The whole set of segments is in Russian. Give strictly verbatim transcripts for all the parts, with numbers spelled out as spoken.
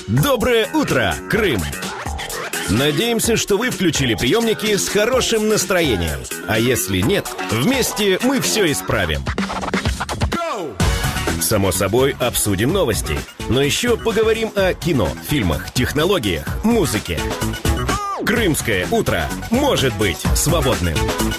Доброе утро, Крым! Надеемся, что вы включили приемники с хорошим настроением. А если нет, вместе мы все исправим. Само собой, обсудим новости. Но еще поговорим о кино, фильмах, технологиях, музыке. Крымское утро может быть свободным.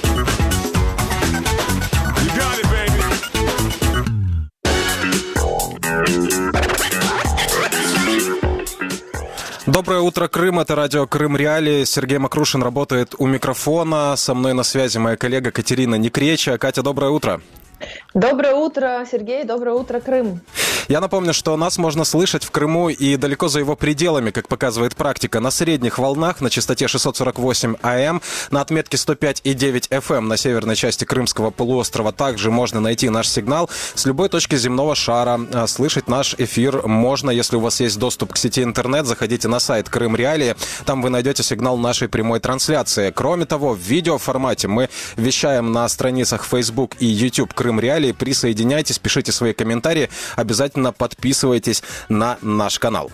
Доброе утро, Крым. Это радио Крым Реалии. Сергей Макрушин работает у микрофона. Со мной на связи моя коллега Катерина Некреча. Катя, доброе утро. Доброе утро, Сергей. Доброе утро, Крым. Я напомню, что нас можно слышать в Крыму и далеко за его пределами, как показывает практика, на средних волнах на частоте шестьсот сорок восемь АМ, на отметке сто пять и девять эф эм на северной части Крымского полуострова. Также можно найти наш сигнал с любой точки земного шара. Слышать наш эфир можно, если у вас есть доступ к сети интернет. Заходите на сайт Крым Реалии, там вы найдете сигнал нашей прямой трансляции. Кроме того, в видеоформате мы вещаем на страницах Facebook и YouTube Крым Реалии. Присоединяйтесь, пишите свои комментарии, обязательно подписывайтесь на наш канал.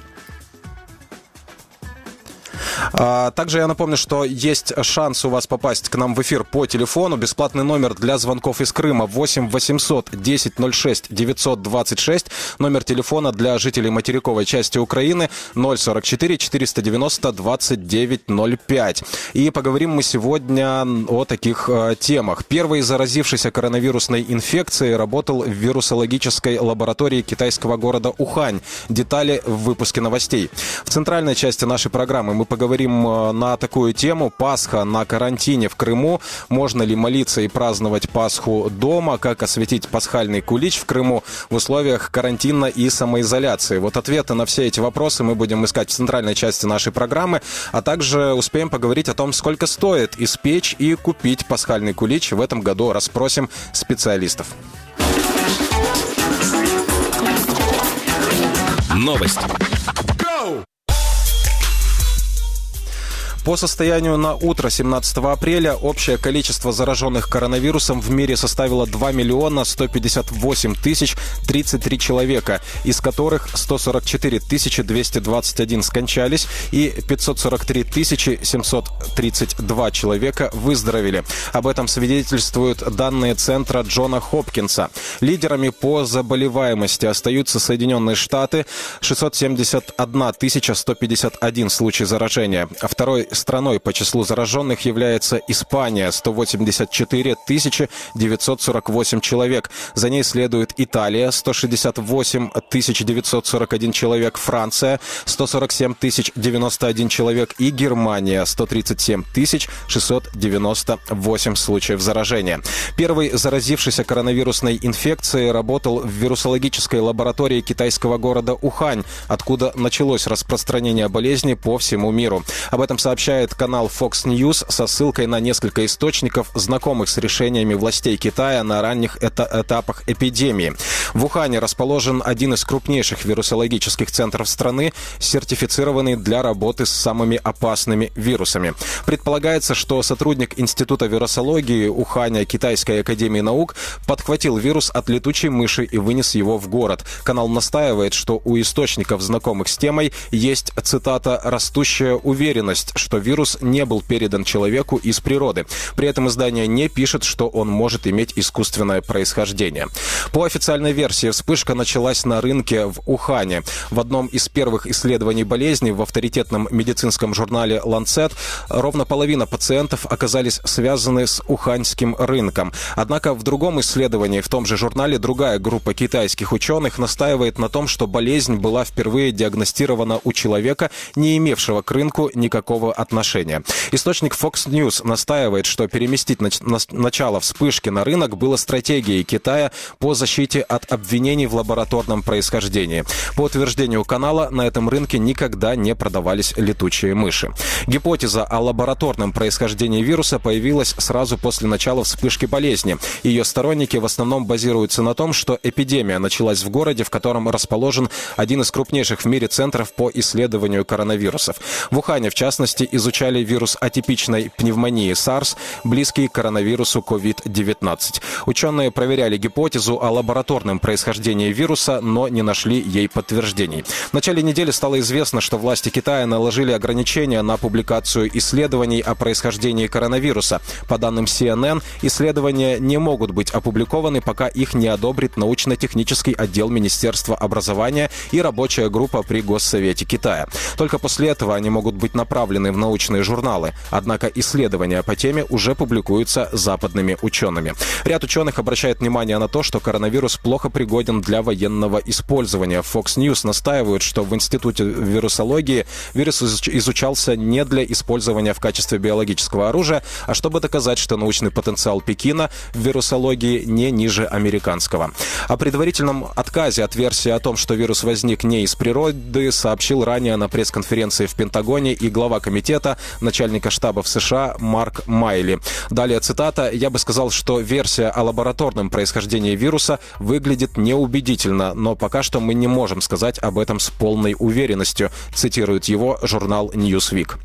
Также я напомню, что есть шанс у вас попасть к нам в эфир по телефону. Бесплатный номер для звонков из Крыма восемь восемьсот десять ноль шесть девятьсот двадцать шесть. Номер телефона для жителей материковой части Украины ноль сорок четыре четыреста девяносто двадцать девять ноль пять. И поговорим мы сегодня о таких э, темах. Первый заразившийся коронавирусной инфекцией работал в вирусологической лаборатории китайского города Ухань. Детали в выпуске новостей. В центральной части нашей программы мы поговорим на такую тему. Пасха на карантине в Крыму. Можно ли молиться и праздновать Пасху дома? Как осветить пасхальный кулич в Крыму в условиях карантина и самоизоляции? Вот ответы на все эти вопросы мы будем искать в центральной части нашей программы. А также успеем поговорить о том, сколько стоит испечь и купить пасхальный кулич. В этом году расспросим специалистов. Новости. По состоянию на утро семнадцатого апреля общее количество зараженных коронавирусом в мире составило два миллиона сто пятьдесят восемь тысяч тридцать три человека, из которых сто сорок четыре тысячи двести двадцать один скончались и пятьсот сорок три тысячи семьсот тридцать два человека выздоровели. Об этом свидетельствуют данные центра Джона Хопкинса. Лидерами по заболеваемости остаются Соединенные Штаты – шестьсот семьдесят одна тысяча сто пятьдесят один случай заражения. Второй страной по числу зараженных является Испания – сто восемьдесят четыре тысячи девятьсот сорок восемь человек. За ней следует Италия – сто шестьдесят восемь тысяч девятьсот сорок один человек, Франция – сто сорок семь тысяч девяносто один человек и Германия – сто тридцать семь тысяч шестьсот девяносто восемь случаев заражения. Первый заразившийся коронавирусной инфекцией работал в вирусологической лаборатории китайского города Ухань, откуда началось распространение болезни по всему миру. Об этом сообщает канал Fox News со ссылкой на несколько источников, знакомых с решениями властей Китая на ранних этапах эпидемии. В Ухане расположен один из крупнейших вирусологических центров страны, сертифицированный для работы с самыми опасными вирусами. Предполагается, что сотрудник Института вирусологии Уханя Китайской академии наук подхватил вирус от летучей мыши и вынес его в город. Канал настаивает, что у источников, знакомых с темой, есть, цитата, «растущая уверенность, что вирус не был передан человеку из природы». При этом издание не пишет, что он может иметь искусственное происхождение. По официальной версии, вспышка началась на рынке в Ухане. В одном из первых исследований болезни в авторитетном медицинском журнале Lancet ровно половина пациентов оказались связаны с уханьским рынком. Однако в другом исследовании в том же журнале другая группа китайских ученых настаивает на том, что болезнь была впервые диагностирована у человека, не имевшего к рынку никакого отношения. Источник Fox News настаивает, что переместить нач- на- начало вспышки на рынок было стратегией Китая по защите от обвинений в лабораторном происхождении. По утверждению канала, на этом рынке никогда не продавались летучие мыши. Гипотеза о лабораторном происхождении вируса появилась сразу после начала вспышки болезни. Ее сторонники в основном базируются на том, что эпидемия началась в городе, в котором расположен один из крупнейших в мире центров по исследованию коронавирусов. В Ухане, в частности, изучали вирус атипичной пневмонии SARS, близкий к коронавирусу ковид девятнадцать. Ученые проверяли гипотезу о лабораторном происхождении вируса, но не нашли ей подтверждений. В начале недели стало известно, что власти Китая наложили ограничения на публикацию исследований о происхождении коронавируса. По данным си эн эн, исследования не могут быть опубликованы, пока их не одобрит научно-технический отдел Министерства образования и рабочая группа при Госсовете Китая. Только после этого они могут быть направлены в научные журналы. Однако исследования по теме уже публикуются западными учеными. Ряд ученых обращает внимание на то, что коронавирус плохо пригоден для военного использования. Fox News настаивают, что в Институте вирусологии вирус изучался не для использования в качестве биологического оружия, а чтобы доказать, что научный потенциал Пекина в вирусологии не ниже американского. О предварительном отказе от версии о том, что вирус возник не из природы, сообщил ранее на пресс-конференции в Пентагоне и глава комитета начальника штаба в США Марк Майли. Далее цитата: «Я бы сказал, что версия о лабораторном происхождении вируса выглядит неубедительно, но пока что мы не можем сказать об этом с полной уверенностью», цитирует его журнал Newsweek.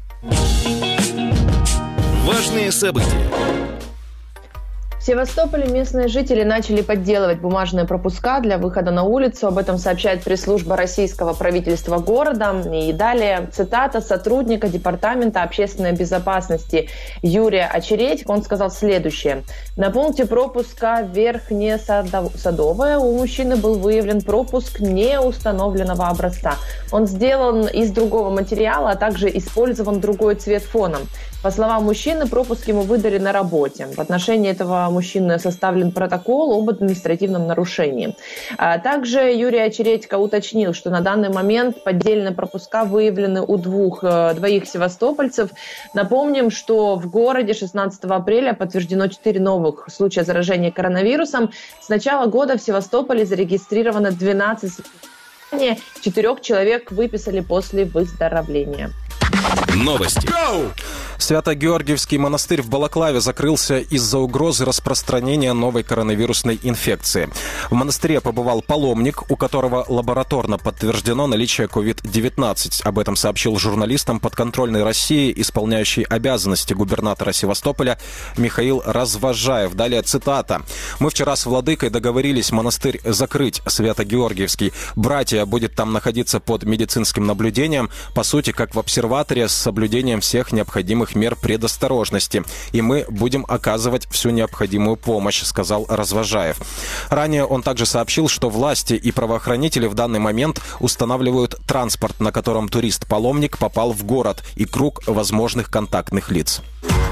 Важные события. В Севастополе местные жители начали подделывать бумажные пропуска для выхода на улицу. Об этом сообщает пресс-служба российского правительства города. И далее цитата сотрудника Департамента общественной безопасности Юрия Очередько. Он сказал следующее. На пункте пропуска Верхнесадовое у мужчины был выявлен пропуск неустановленного образца. Он сделан из другого материала, а также использован другой цвет фона. По словам мужчины, пропуск ему выдали на работе. В отношении этого мужчины составлен протокол об административном нарушении. А также Юрий Очередько уточнил, что на данный момент поддельные пропуска выявлены у двух, двоих севастопольцев. Напомним, что в городе шестнадцатого апреля подтверждено четыре новых случая заражения коронавирусом. С начала года в Севастополе зарегистрировано двенадцать случаев. Четырех человек выписали после выздоровления. Новости. Свято-Георгиевский монастырь в Балаклаве закрылся из-за угрозы распространения новой коронавирусной инфекции. В монастыре побывал паломник, у которого лабораторно подтверждено наличие ковид девятнадцать. Об этом сообщил журналистам подконтрольной России исполняющий обязанности губернатора Севастополя Михаил Развожаев. Далее цитата. «Мы вчера с владыкой договорились монастырь закрыть, Свято-Георгиевский. Братья будет там находиться под медицинским наблюдением, по сути, как в обсерваторе, с соблюдением всех необходимых мер предосторожности. И мы будем оказывать всю необходимую помощь», сказал Развожаев. Ранее он также сообщил, что власти и правоохранители в данный момент устанавливают транспорт, на котором турист-паломник попал в город, и круг возможных контактных лиц.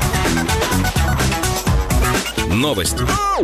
Новости.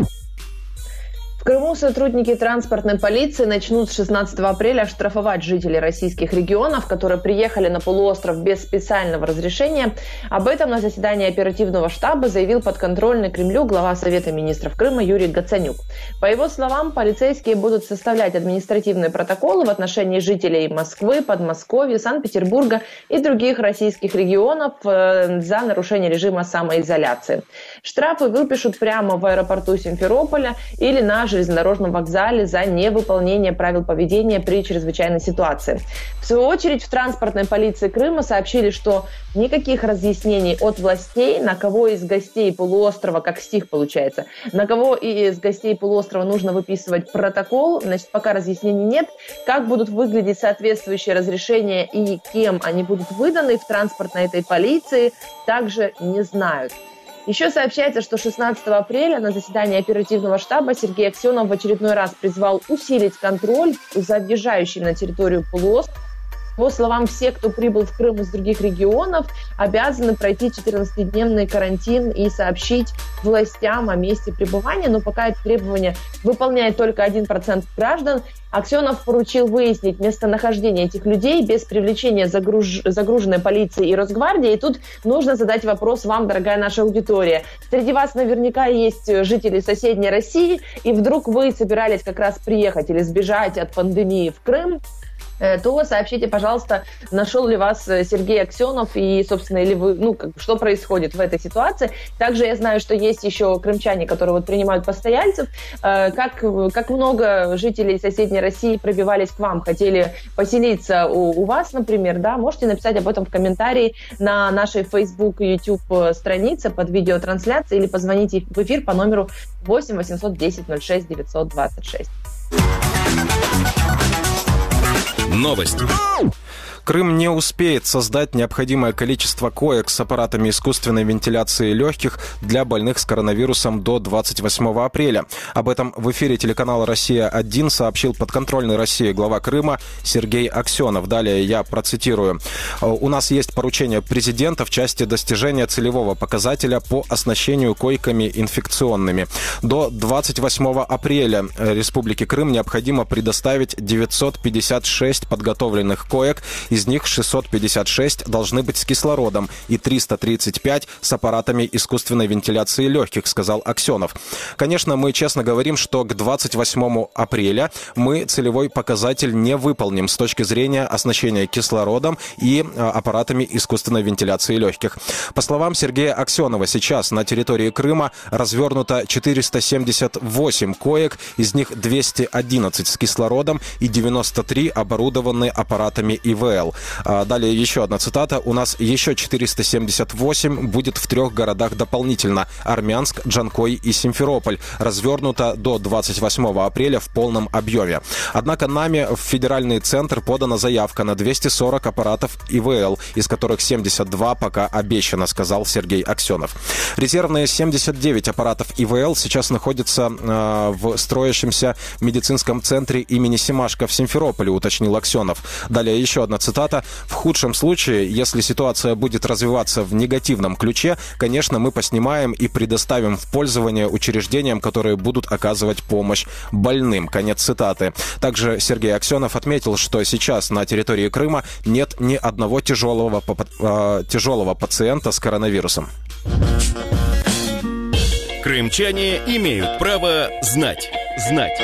В Крыму сотрудники транспортной полиции начнут с шестнадцатого апреля штрафовать жителей российских регионов, которые приехали на полуостров без специального разрешения. Об этом на заседании оперативного штаба заявил подконтрольный Кремлю глава Совета министров Крыма Юрий Гацанюк. По его словам, полицейские будут составлять административные протоколы в отношении жителей Москвы, Подмосковья, Санкт-Петербурга и других российских регионов за нарушение режима самоизоляции. Штрафы выпишут прямо в аэропорту Симферополя или на железнодорожном вокзале за невыполнение правил поведения при чрезвычайной ситуации. В свою очередь в транспортной полиции Крыма сообщили, что никаких разъяснений от властей, на кого из гостей полуострова, как стих получается, на кого из гостей полуострова нужно выписывать протокол, значит, пока разъяснений нет. Как будут выглядеть соответствующие разрешения и кем они будут выданы в транспортной этой полиции, также не знают. Еще сообщается, что шестнадцатого апреля на заседании оперативного штаба Сергей Аксенов в очередной раз призвал усилить контроль за въезжающими на территорию полуострова. По словам, все, кто прибыл в Крым из других регионов, обязаны пройти четырнадцатидневный карантин и сообщить властям о месте пребывания. Но пока это требование выполняет только один процент граждан, Аксенов поручил выяснить местонахождение этих людей без привлечения загруж... загруженной полиции и Росгвардии. И тут нужно задать вопрос вам, дорогая наша аудитория. Среди вас наверняка есть жители соседней России, и вдруг вы собирались как раз приехать или сбежать от пандемии в Крым. то сообщите, пожалуйста, нашел ли вас Сергей Аксенов и, собственно, или вы, ну, как, что происходит в этой ситуации. Также я знаю, что есть еще крымчане, которые вот принимают постояльцев. Как, как много жителей соседней России пробивались к вам, хотели поселиться у, у вас, например, да, можете написать об этом в комментарии на нашей Facebook и YouTube странице под видеотрансляцией или позвоните в эфир по номеру восемь восемьсот десять ноль шесть девятьсот двадцать шесть. Новости. Крым не успеет создать необходимое количество коек с аппаратами искусственной вентиляции легких для больных с коронавирусом до двадцать восьмого апреля. Об этом в эфире телеканала «Россия-один» сообщил подконтрольный России глава Крыма Сергей Аксенов. Далее я процитирую. «У нас есть поручение президента в части достижения целевого показателя по оснащению койками инфекционными. До двадцать восьмого апреля Республике Крым необходимо предоставить девятьсот пятьдесят шесть подготовленных коек. Из них шестьсот пятьдесят шесть должны быть с кислородом и триста тридцать пять с аппаратами искусственной вентиляции легких», сказал Аксенов. Конечно, мы честно говорим, что к двадцать восьмому апреля мы целевой показатель не выполним с точки зрения оснащения кислородом и аппаратами искусственной вентиляции легких. По словам Сергея Аксенова, сейчас на территории Крыма развернуто четыреста семьдесят восемь коек, из них двести одиннадцать с кислородом и девяносто три оборудованы аппаратами И В Л. Далее еще одна цитата. «У нас еще четыреста семьдесят восемь будет в трех городах дополнительно: Армянск, Джанкой и Симферополь. Развернуто до двадцать восьмого апреля в полном объеме. Однако нами в федеральный центр подана заявка на двести сорок аппаратов И В Л, из которых семьдесят два пока обещано», сказал Сергей Аксенов. Резервные семьдесят девять аппаратов И В Л сейчас находятся э, в строящемся медицинском центре имени Семашко в Симферополе, уточнил Аксенов. Далее еще одна цитата. «В худшем случае, если ситуация будет развиваться в негативном ключе, конечно, мы поснимаем и предоставим в пользование учреждениям, которые будут оказывать помощь больным». Конец цитаты. Также Сергей Аксенов отметил, что сейчас на территории Крыма нет ни одного тяжелого, э, тяжелого пациента с коронавирусом. Крымчане имеют право знать. Знать.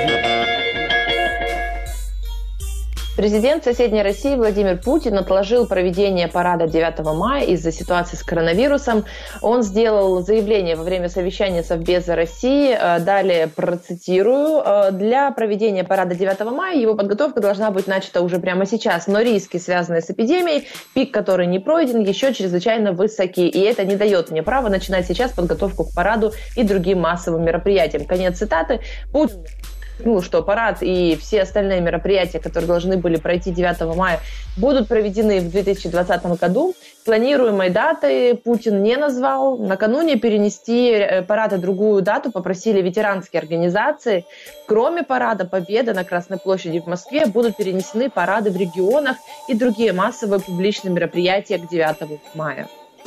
Президент соседней России Владимир Путин отложил проведение парада девятого мая из-за ситуации с коронавирусом. Он сделал заявление во время совещания Совбеза России. Далее процитирую. «Для проведения парада девятого мая его подготовка должна быть начата уже прямо сейчас. Но риски, связанные с эпидемией, пик, который не пройден, еще чрезвычайно высоки. И это не дает мне права начинать сейчас подготовку к параду и другим массовым мероприятиям». Конец цитаты. Путин Ну, что парад и все остальные мероприятия, которые должны были пройти девятого мая, будут проведены в две тысячи двадцатом году. Планируемой даты Путин не назвал. Накануне перенести парад на другую дату попросили ветеранские организации. Кроме парада Победы на Красной площади в Москве будут перенесены парады в регионах и другие массовые публичные мероприятия к девятому мая.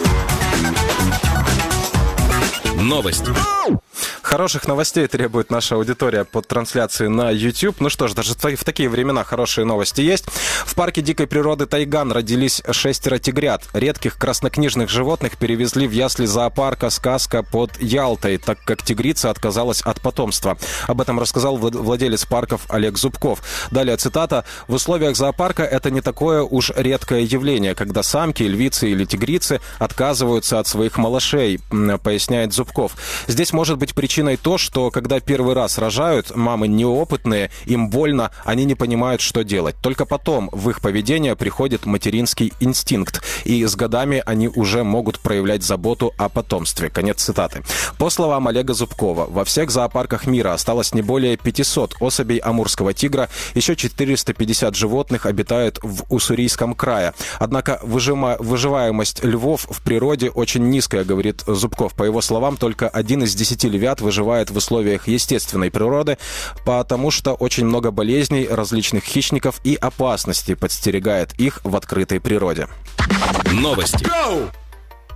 Новости. Хороших новостей требует наша аудитория под трансляцией на YouTube. Ну что ж, даже в такие времена хорошие новости есть. В парке дикой природы Тайган родились шестеро тигрят. Редких краснокнижных животных перевезли в ясли зоопарка «Сказка» под Ялтой, так как тигрица отказалась от потомства. Об этом рассказал владелец парков Олег Зубков. Далее цитата. «В условиях зоопарка это не такое уж редкое явление, когда самки, львицы или тигрицы отказываются от своих малышей», поясняет Зубков. Здесь может быть причиной то, что когда первый раз рожают, мамы неопытные, им больно, они не понимают, что делать. Только потом в их поведение приходит материнский инстинкт, и с годами они уже могут проявлять заботу о потомстве. Конец цитаты. По словам Олега Зубкова, во всех зоопарках мира осталось не более пятисот особей амурского тигра, еще четыреста пятьдесят животных обитают в Уссурийском крае. Однако выжима... выживаемость львов в природе очень низкая, говорит Зубков. По его словам, только один из десяти львят выживает в условиях естественной природы, потому что очень много болезней, различных хищников и опасностей подстерегает их в открытой природе. Новости.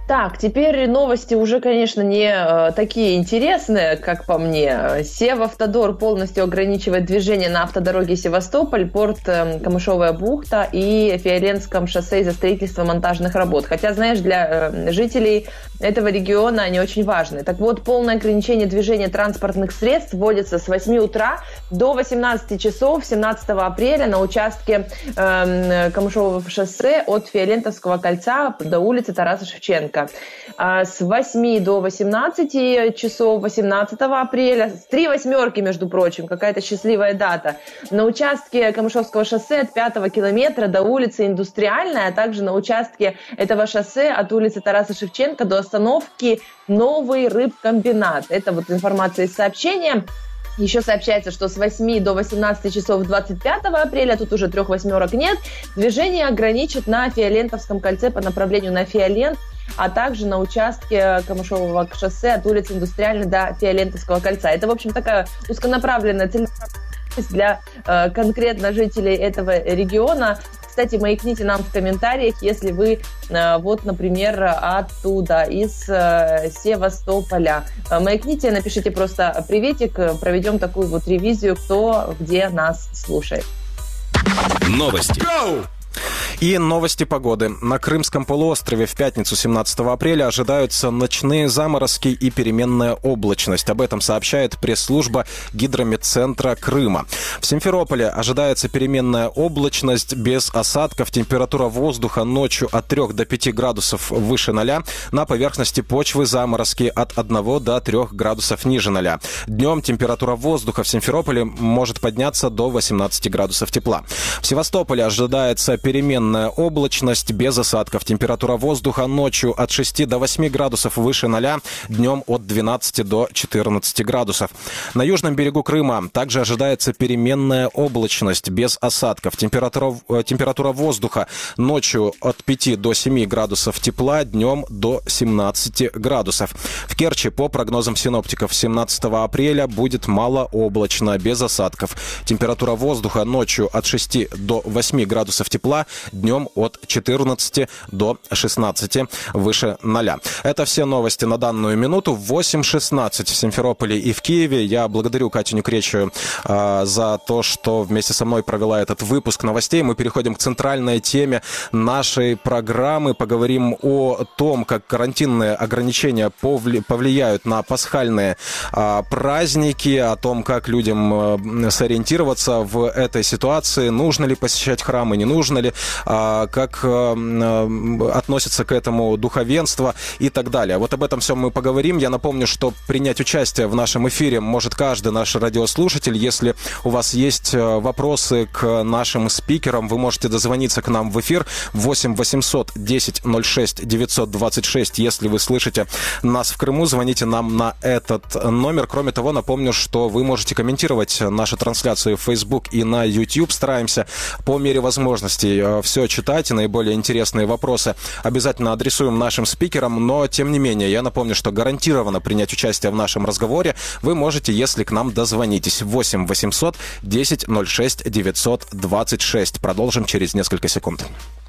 Так, теперь новости уже, конечно, не э, такие интересные, как по мне. Севавтодор полностью ограничивает движение на автодороге Севастополь, порт э, Камышовая бухта и Фиоленском шоссе из-за строительства монтажных работ. Хотя, знаешь, для э, жителей этого региона они очень важны. Так вот, полное ограничение движения транспортных средств вводится с восьми утра до восемнадцати часов семнадцатого апреля на участке э, Камышового шоссе от Фиолентовского кольца до улицы Тараса Шевченко. С восьми до восемнадцати часов восемнадцатого апреля, с три восьмерки, между прочим, какая-то счастливая дата, на участке Камышовского шоссе от пятого километра до улицы Индустриальная, а также на участке этого шоссе от улицы Тараса Шевченко до остановки Новый рыбкомбинат. Это вот информация из сообщения. Еще сообщается, что с восьми до восемнадцати часов двадцать пятого апреля, тут уже трех восьмерок нет, движение ограничит на Фиолентовском кольце по направлению на Фиолент, а также на участке Камышового шоссе от улицы Индустриальной до Фиолентовского кольца. Это, в общем, такая узконаправленная цель для э, конкретно жителей этого региона. Кстати, маякните нам в комментариях, если вы, э, вот, например, оттуда, из э, Севастополя. Маякните, напишите просто приветик, проведем такую вот ревизию, кто где нас слушает. Новости. Go! И новости погоды. На Крымском полуострове в пятницу семнадцатого апреля ожидаются ночные заморозки и переменная облачность. Об этом сообщает пресс-служба Гидрометцентра Крыма. В Симферополе ожидается переменная облачность без осадков. Температура воздуха ночью от трёх до пяти градусов выше ноля. На поверхности почвы заморозки от одного до трёх градусов ниже ноля. Днем температура воздуха в Симферополе может подняться до восемнадцати градусов тепла. В Севастополе ожидается переменная облачность без осадков. Температура воздуха ночью от шести до восьми градусов выше ноля, днем от двенадцати до четырнадцати градусов. На южном берегу Крыма также ожидается переменная облачность без осадков. Температура, температура воздуха ночью от пяти до семи градусов тепла, днем до семнадцати градусов. В Керчи, по прогнозам синоптиков, семнадцатого апреля будет малооблачно, без осадков. Температура воздуха ночью от шести до восьми градусов тепла, днем от четырнадцати до шестнадцати выше ноля. Это все новости на данную минуту. В восемь шестнадцать в Симферополе и в Киеве. Я благодарю Катю Некречию э, за то, что вместе со мной провела этот выпуск новостей. Мы переходим к центральной теме нашей программы. Поговорим о том, как карантинные ограничения повли- повлияют на пасхальные э, праздники, о том, как людям э, сориентироваться в этой ситуации, нужно ли посещать храмы, не нужно ли, как относится к этому духовенство и так далее. Вот об этом всем мы поговорим. Я напомню, что принять участие в нашем эфире может каждый наш радиослушатель. Если у вас есть вопросы к нашим спикерам, вы можете дозвониться к нам в эфир восемь восемьсот десять ноль шесть девятьсот двадцать шесть. Если вы слышите нас в Крыму, звоните нам на этот номер. Кроме того, напомню, что вы можете комментировать наши трансляции в Facebook и на YouTube. Стараемся по мере возможностей все читать, и наиболее интересные вопросы обязательно адресуем нашим спикерам, но, тем не менее, я напомню, что гарантированно принять участие в нашем разговоре вы можете, если к нам дозвонитесь. восемь восемьсот десять ноль шесть девятьсот двадцать шесть. Продолжим через несколько секунд.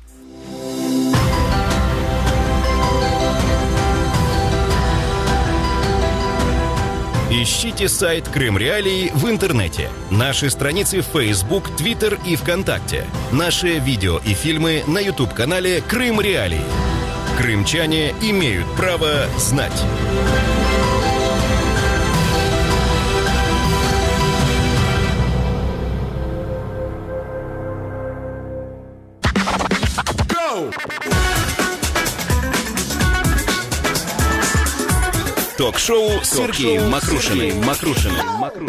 Ищите сайт Крым Реалии в интернете. Наши страницы в Facebook, Twitter и ВКонтакте. Наши видео и фильмы на YouTube-канале Крым Реалии. Крымчане имеют право знать. Ток-шоу с Сергеем Макрушиным. Макрушиным.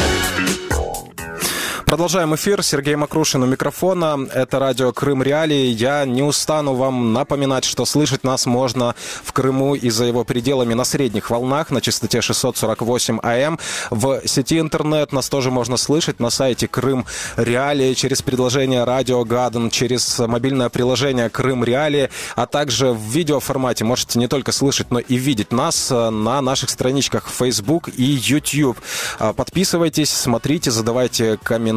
Продолжаем эфир. Сергей Макрушин у микрофона. Это радио Крым Реалии. Я не устану вам напоминать, что слышать нас можно в Крыму и за его пределами на средних волнах на частоте шестьсот сорок восемь АМ. В сети интернет нас тоже можно слышать на сайте Крым Реалии, через предложение Радио Гаден, через мобильное приложение Крым Реалии, а также в видеоформате можете не только слышать, но и видеть нас на наших страничках Facebook и YouTube. Подписывайтесь, смотрите, задавайте комментарии.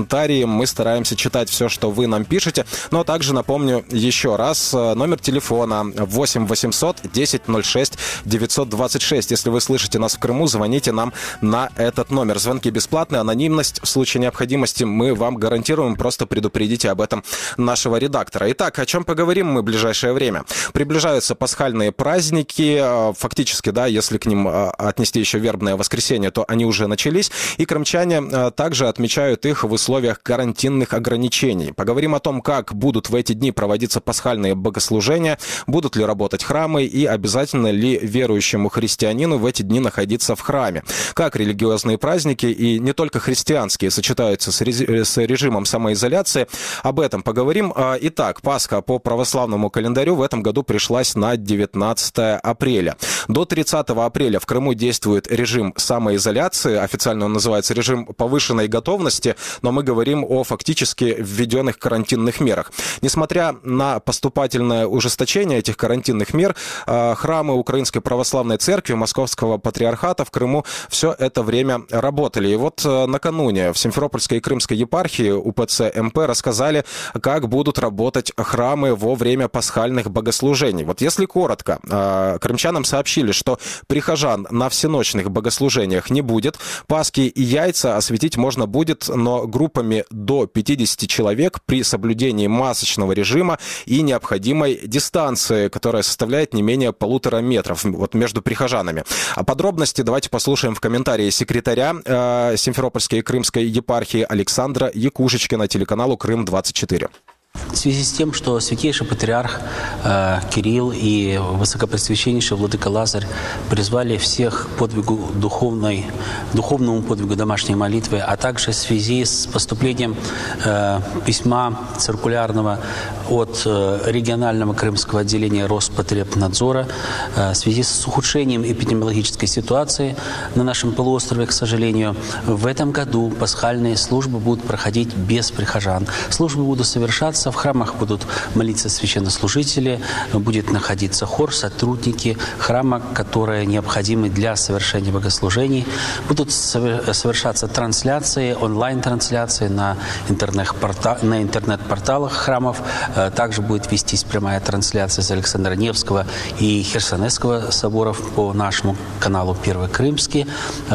комментарии. Мы стараемся читать все, что вы нам пишете. Но также напомню еще раз номер телефона восемь восемьсот десять ноль шесть девятьсот двадцать шесть. Если вы слышите нас в Крыму, звоните нам на этот номер. Звонки бесплатные, анонимность. В случае необходимости мы вам гарантируем. Просто предупредите об этом нашего редактора. Итак, о чем поговорим мы в ближайшее время? Приближаются пасхальные праздники. Фактически, да, если к ним отнести еще вербное воскресенье, то они уже начались. И крымчане также отмечают их в условиях карантинных ограничений. Поговорим о том, как будут в эти дни проводиться пасхальные богослужения, будут ли работать храмы и обязательно ли верующему христианину в эти дни находиться в храме. Как религиозные праздники, и не только христианские, сочетаются с режимом самоизоляции. Об этом поговорим. Итак, Пасха по православному календарю в этом году пришлась на девятнадцатое апреля. До тридцатого апреля в Крыму действует режим самоизоляции. Официально он называется режим повышенной готовности, но мы говорим о фактически введенных карантинных мерах. Несмотря на поступательное ужесточение этих карантинных мер, храмы Украинской Православной Церкви, Московского Патриархата в Крыму все это время работали. И вот накануне в Симферопольской и Крымской епархии УПЦ МП рассказали, как будут работать храмы во время пасхальных богослужений. Вот если коротко, крымчанам сообщили, что прихожан на всеночных богослужениях не будет. Пасхи и яйца осветить можно будет, но группами до пятидесяти человек при соблюдении масочного режима и необходимой дистанции, которая составляет не менее полутора метров вот между прихожанами. А подробности давайте послушаем в комментарии секретаря э, Симферопольской и Крымской епархии Александра Якушечкина телеканалу Крым двадцать четыре. В связи с тем, что святейший патриарх э, Кирилл и высокопресвященнейший владыка Лазарь призвали всех к подвигу духовной, духовному подвигу домашней молитвы, а также в связи с поступлением э, письма циркулярного от э, регионального крымского отделения Роспотребнадзора, э, в связи с ухудшением эпидемиологической ситуации на нашем полуострове, к сожалению, в этом году пасхальные службы будут проходить без прихожан. Службы будут совершаться, в храмах будут молиться священнослужители, будет находиться хор, сотрудники храма, которые необходимы для совершения богослужений. Будут совершаться трансляции, онлайн-трансляции на интернет-порта- на интернет-порталах храмов. Также будет вестись прямая трансляция с Александра Невского и Херсонесского соборов по нашему каналу «Первый Крымский».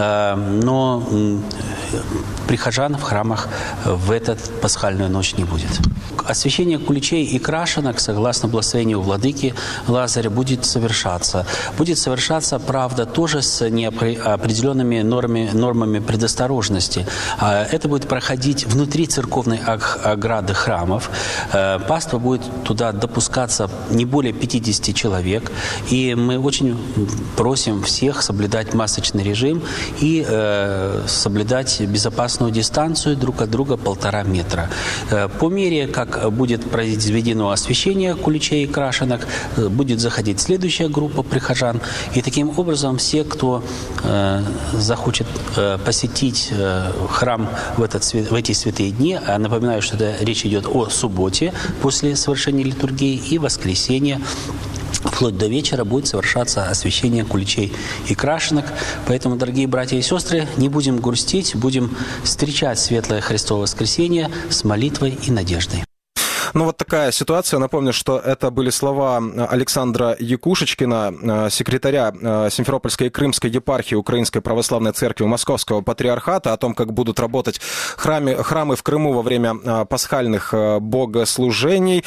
Но прихожан в храмах в эту пасхальную ночь не будет. Освящение куличей и крашенок, согласно благословению владыки Лазаря, будет совершаться. Будет совершаться, правда, тоже с неопределенными нормами, нормами предосторожности. Это будет проходить внутри церковной ограды храмов. Паства будет туда допускаться не более пятидесяти человек. И мы очень просим всех соблюдать масочный режим и э, соблюдать безопасную дистанцию друг от друга полтора метра. По мере, как будет произведено освящение куличей и крашенок, будет заходить следующая группа прихожан. И таким образом все, кто э, захочет э, посетить э, храм в, этот, в эти святые дни, а напоминаю, что это речь идет о субботе после совершения литургии и воскресенье, вплоть до вечера будет совершаться освящение куличей и крашенок. Поэтому, дорогие братья и сестры, не будем грустить, будем встречать светлое Христово воскресенье с молитвой и надеждой. Ну, вот такая ситуация. Напомню, что это были слова Александра Якушечкина, секретаря Симферопольской и Крымской епархии Украинской Православной Церкви Московского Патриархата, о том, как будут работать храмы, храмы в Крыму во время пасхальных богослужений.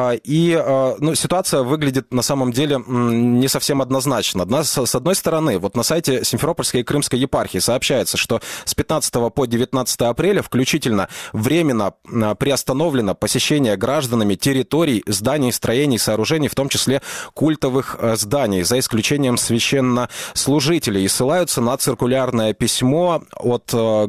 И ну, ситуация выглядит на самом деле не совсем однозначно. С одной стороны, вот на сайте Симферопольской и Крымской епархии сообщается, что с пятнадцатого по девятнадцатое апреля включительно временно приостановлено посещение граждан гражданами территорий, зданий, строений, сооружений, в том числе культовых зданий, за исключением священнослужителей. И ссылаются на циркулярное письмо от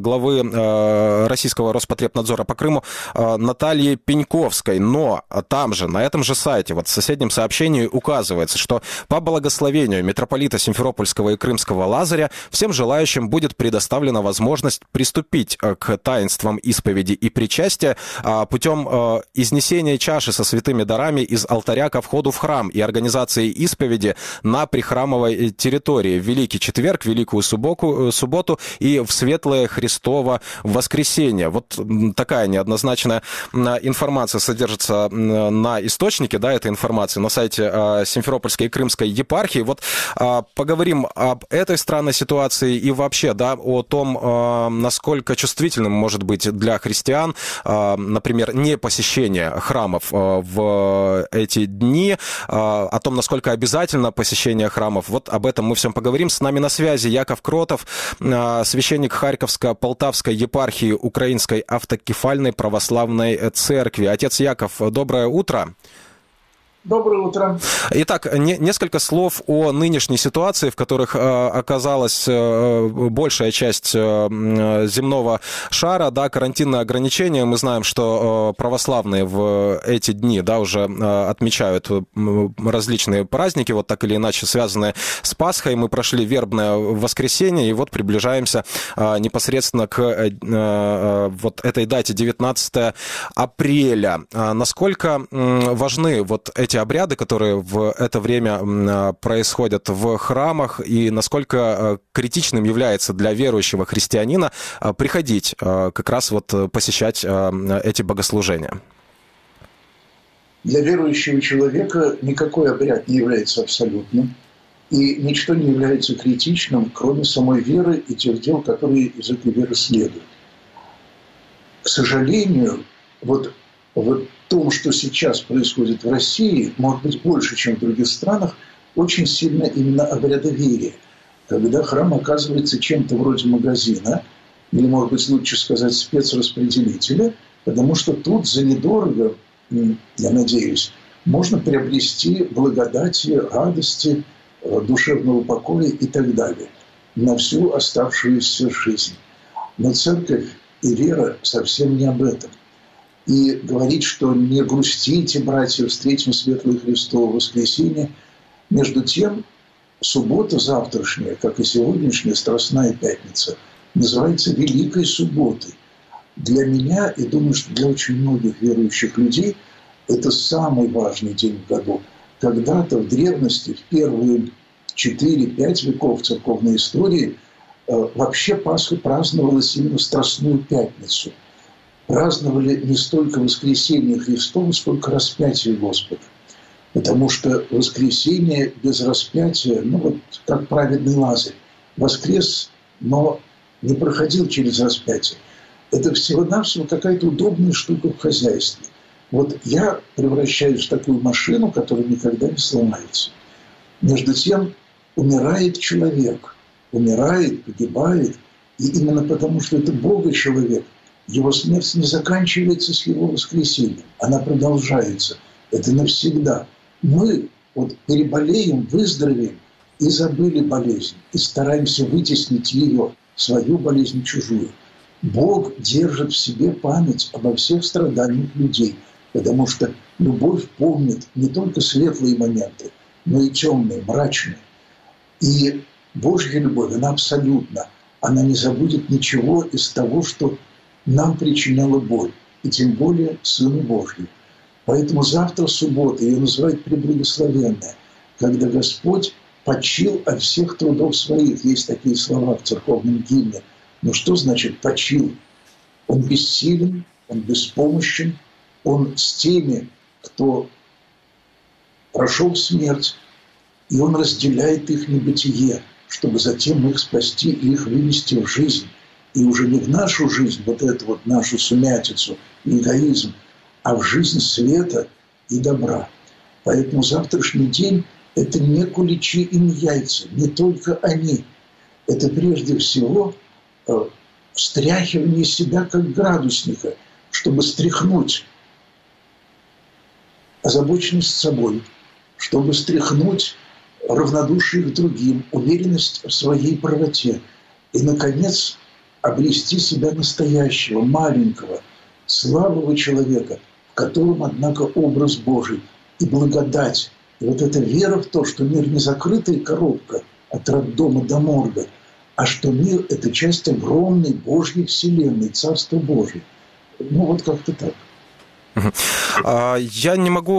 главы Российского Роспотребнадзора по Крыму Натальи Пеньковской. Но там же, на этом же сайте, вот в соседнем сообщении указывается, что по благословению митрополита Симферопольского и Крымского Лазаря всем желающим будет предоставлена возможность приступить к таинствам исповеди и причастия путем изнесения несение чаши со святыми дарами из алтаря ко входу в храм и организации исповеди на прихрамовой территории в Великий Четверг, Великую Субботу, субботу и в Светлое Христово воскресенье. Вот такая неоднозначная информация содержится на источнике, да, этой информации на сайте Симферопольской и Крымской епархии. Вот поговорим об этой странной ситуации и вообще, да, о том, насколько чувствительным может быть для христиан, например, не посещение храмов в эти дни, о том, насколько обязательно посещение храмов. Вот об этом мы всем поговорим. С нами на связи Яков Кротов, священник Харьковско-Полтавской епархии Украинской автокефальной православной церкви. Отец Яков, доброе утро. Доброе утро. Итак, не, несколько слов о нынешней ситуации, в которых э, оказалась э, большая часть э, земного шара, да, карантинные ограничения. Мы знаем, что э, православные в эти дни, да, уже э, отмечают э, различные праздники, вот так или иначе связанные с Пасхой. Мы прошли вербное воскресенье, и вот приближаемся э, непосредственно к э, э, вот этой дате девятнадцатого апреля. А насколько э, важны вот эти обряды, которые в это время происходят в храмах, и насколько критичным является для верующего христианина приходить как раз вот посещать эти богослужения? Для верующего человека никакой обряд не является абсолютным, и ничто не является критичным, кроме самой веры и тех дел, которые из этой веры следуют. К сожалению, вот в том, что сейчас происходит в России, может быть больше, чем в других странах, очень сильно именно обрядоверие. Когда храм оказывается чем-то вроде магазина, или, может быть, лучше сказать, спецраспределителя, потому что тут за недорого, я надеюсь, можно приобрести благодати, радости, душевного покоя и так далее на всю оставшуюся жизнь. Но церковь и вера совсем не об этом. И говорить, что не грустите, братья, встретим Светлое Христово воскресенье. Между тем, суббота завтрашняя, как и сегодняшняя Страстная Пятница, называется Великой Субботой. Для меня, и думаю, что для очень многих верующих людей, это самый важный день в году. Когда-то в древности, в первые четыре-пять веков церковной истории, вообще Пасха праздновалась именно в Страстную Пятницу. Праздновали не столько воскресение Христова, сколько распятие Господа. Потому что воскресение без распятия, ну вот как праведный Лазарь, воскрес, но не проходил через распятие. Это всего-навсего какая-то удобная штука в хозяйстве. Вот я превращаюсь в такую машину, которая никогда не сломается. Между тем умирает человек, умирает, погибает, и именно потому, что это Бога-человек, его смерть не заканчивается с его воскресением, она продолжается. Это навсегда. Мы вот переболеем, выздоровеем и забыли болезнь, и стараемся вытеснить ее, свою болезнь, чужую. Бог держит в себе память обо всех страданиях людей, потому что любовь помнит не только светлые моменты, но и темные, мрачные. И Божья любовь, она абсолютна. Она не забудет ничего из того, что нам причиняло боль, и тем более Сыну Божию. Поэтому завтра суббота, ее называют преблагословенная, когда Господь почил от всех трудов своих. Есть такие слова в церковном гимне. Но что значит почил? Он бессилен, он беспомощен, он с теми, кто прошел смерть, и он разделяет их небытие, чтобы затем их спасти и их вывести в жизнь. И уже не в нашу жизнь, вот эту вот нашу сумятицу, эгоизм, а в жизнь света и добра. Поэтому завтрашний день – это не куличи и не яйца, не только они. Это прежде всего встряхивание себя как градусника, чтобы стряхнуть озабоченность собой, чтобы стряхнуть равнодушие к другим, уверенность в своей правоте. И, наконец, обрести себя настоящего, маленького, слабого человека, в котором, однако, образ Божий и благодать. И вот эта вера в то, что мир не закрытая коробка от роддома до морга, а что мир – это часть огромной Божьей вселенной, Царства Божьей. Ну, вот как-то так. Я не могу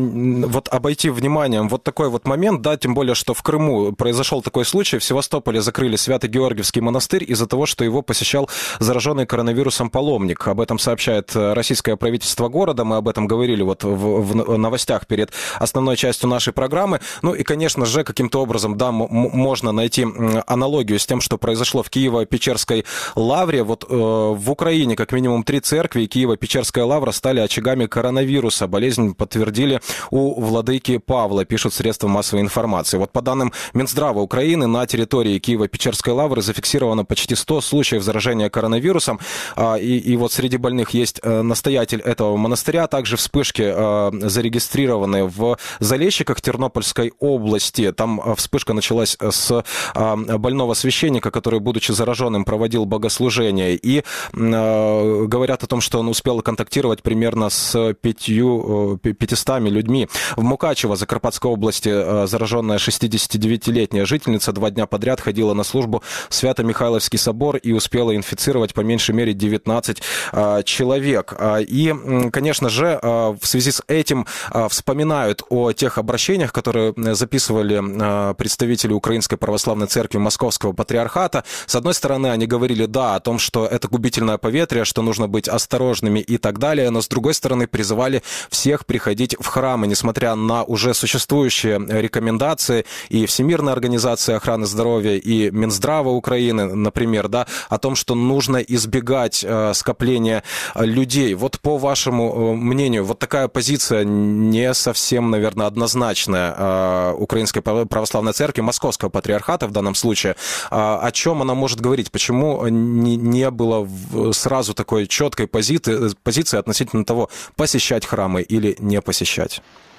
вот обойти вниманием вот такой вот момент, да, тем более, что в Крыму произошел такой случай. В Севастополе закрыли Свято-Георгиевский монастырь из-за того, что его посещал зараженный коронавирусом паломник. Об этом сообщает российское правительство города. Мы об этом говорили вот в, в новостях перед основной частью нашей программы. Ну и, конечно же, каким-то образом, да, м- можно найти аналогию с тем, что произошло в Киево-Печерской лавре. Вот э, в Украине как минимум три церкви и Киево-Печерская лавра стали очагами коронавируса. Болезнь подтвердили у владыки Павла, пишут средства массовой информации. Вот по данным Минздрава Украины, на территории Киево-Печерской лавры зафиксировано почти сто случаев заражения коронавирусом. И, и вот среди больных есть настоятель этого монастыря. Также вспышки зарегистрированы в Залещиках Тернопольской области. Там вспышка началась с больного священника, который, будучи зараженным, проводил богослужение. И говорят о том, что он успел контактировать примерно с пятью, пятистами людьми. В Мукачево, Закарпатской области, зараженная шестидесятидевятилетняя жительница два дня подряд ходила на службу в Свято-Михайловский собор и успела инфицировать по меньшей мере девятнадцать человек. И, конечно же, в связи с этим вспоминают о тех обращениях, которые записывали представители Украинской Православной Церкви Московского Патриархата. С одной стороны, они говорили, да, о том, что это губительное поветрие, что нужно быть осторожными и так далее, но с другой стороны призывали всех приходить в храмы, несмотря на уже существующие рекомендации и Всемирной организации охраны здоровья, и Минздрава Украины, например, да, о том, что нужно избегать э, скопления людей. Вот по вашему э, мнению, вот такая позиция не совсем, наверное, однозначная э, Украинской Православной Церкви, Московского Патриархата в данном случае. Э, о чем она может говорить? Почему не, не было сразу такой четкой позиции, позиции относительно того, посещать храмы или не посещать?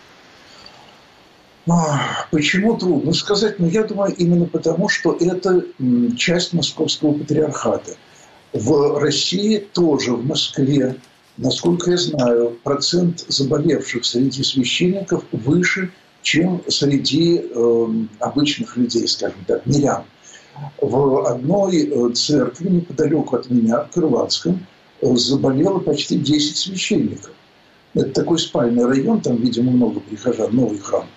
Почему трудно сказать, но я думаю именно потому, что это часть Московского Патриархата. В России тоже, в Москве, насколько я знаю, процент заболевших среди священников выше, чем среди э, обычных людей, скажем так, мирян. В одной церкви неподалеку от меня, в Крылатском, заболело почти десять священников. Это такой спальный район, там, видимо, много прихожан, новый храм.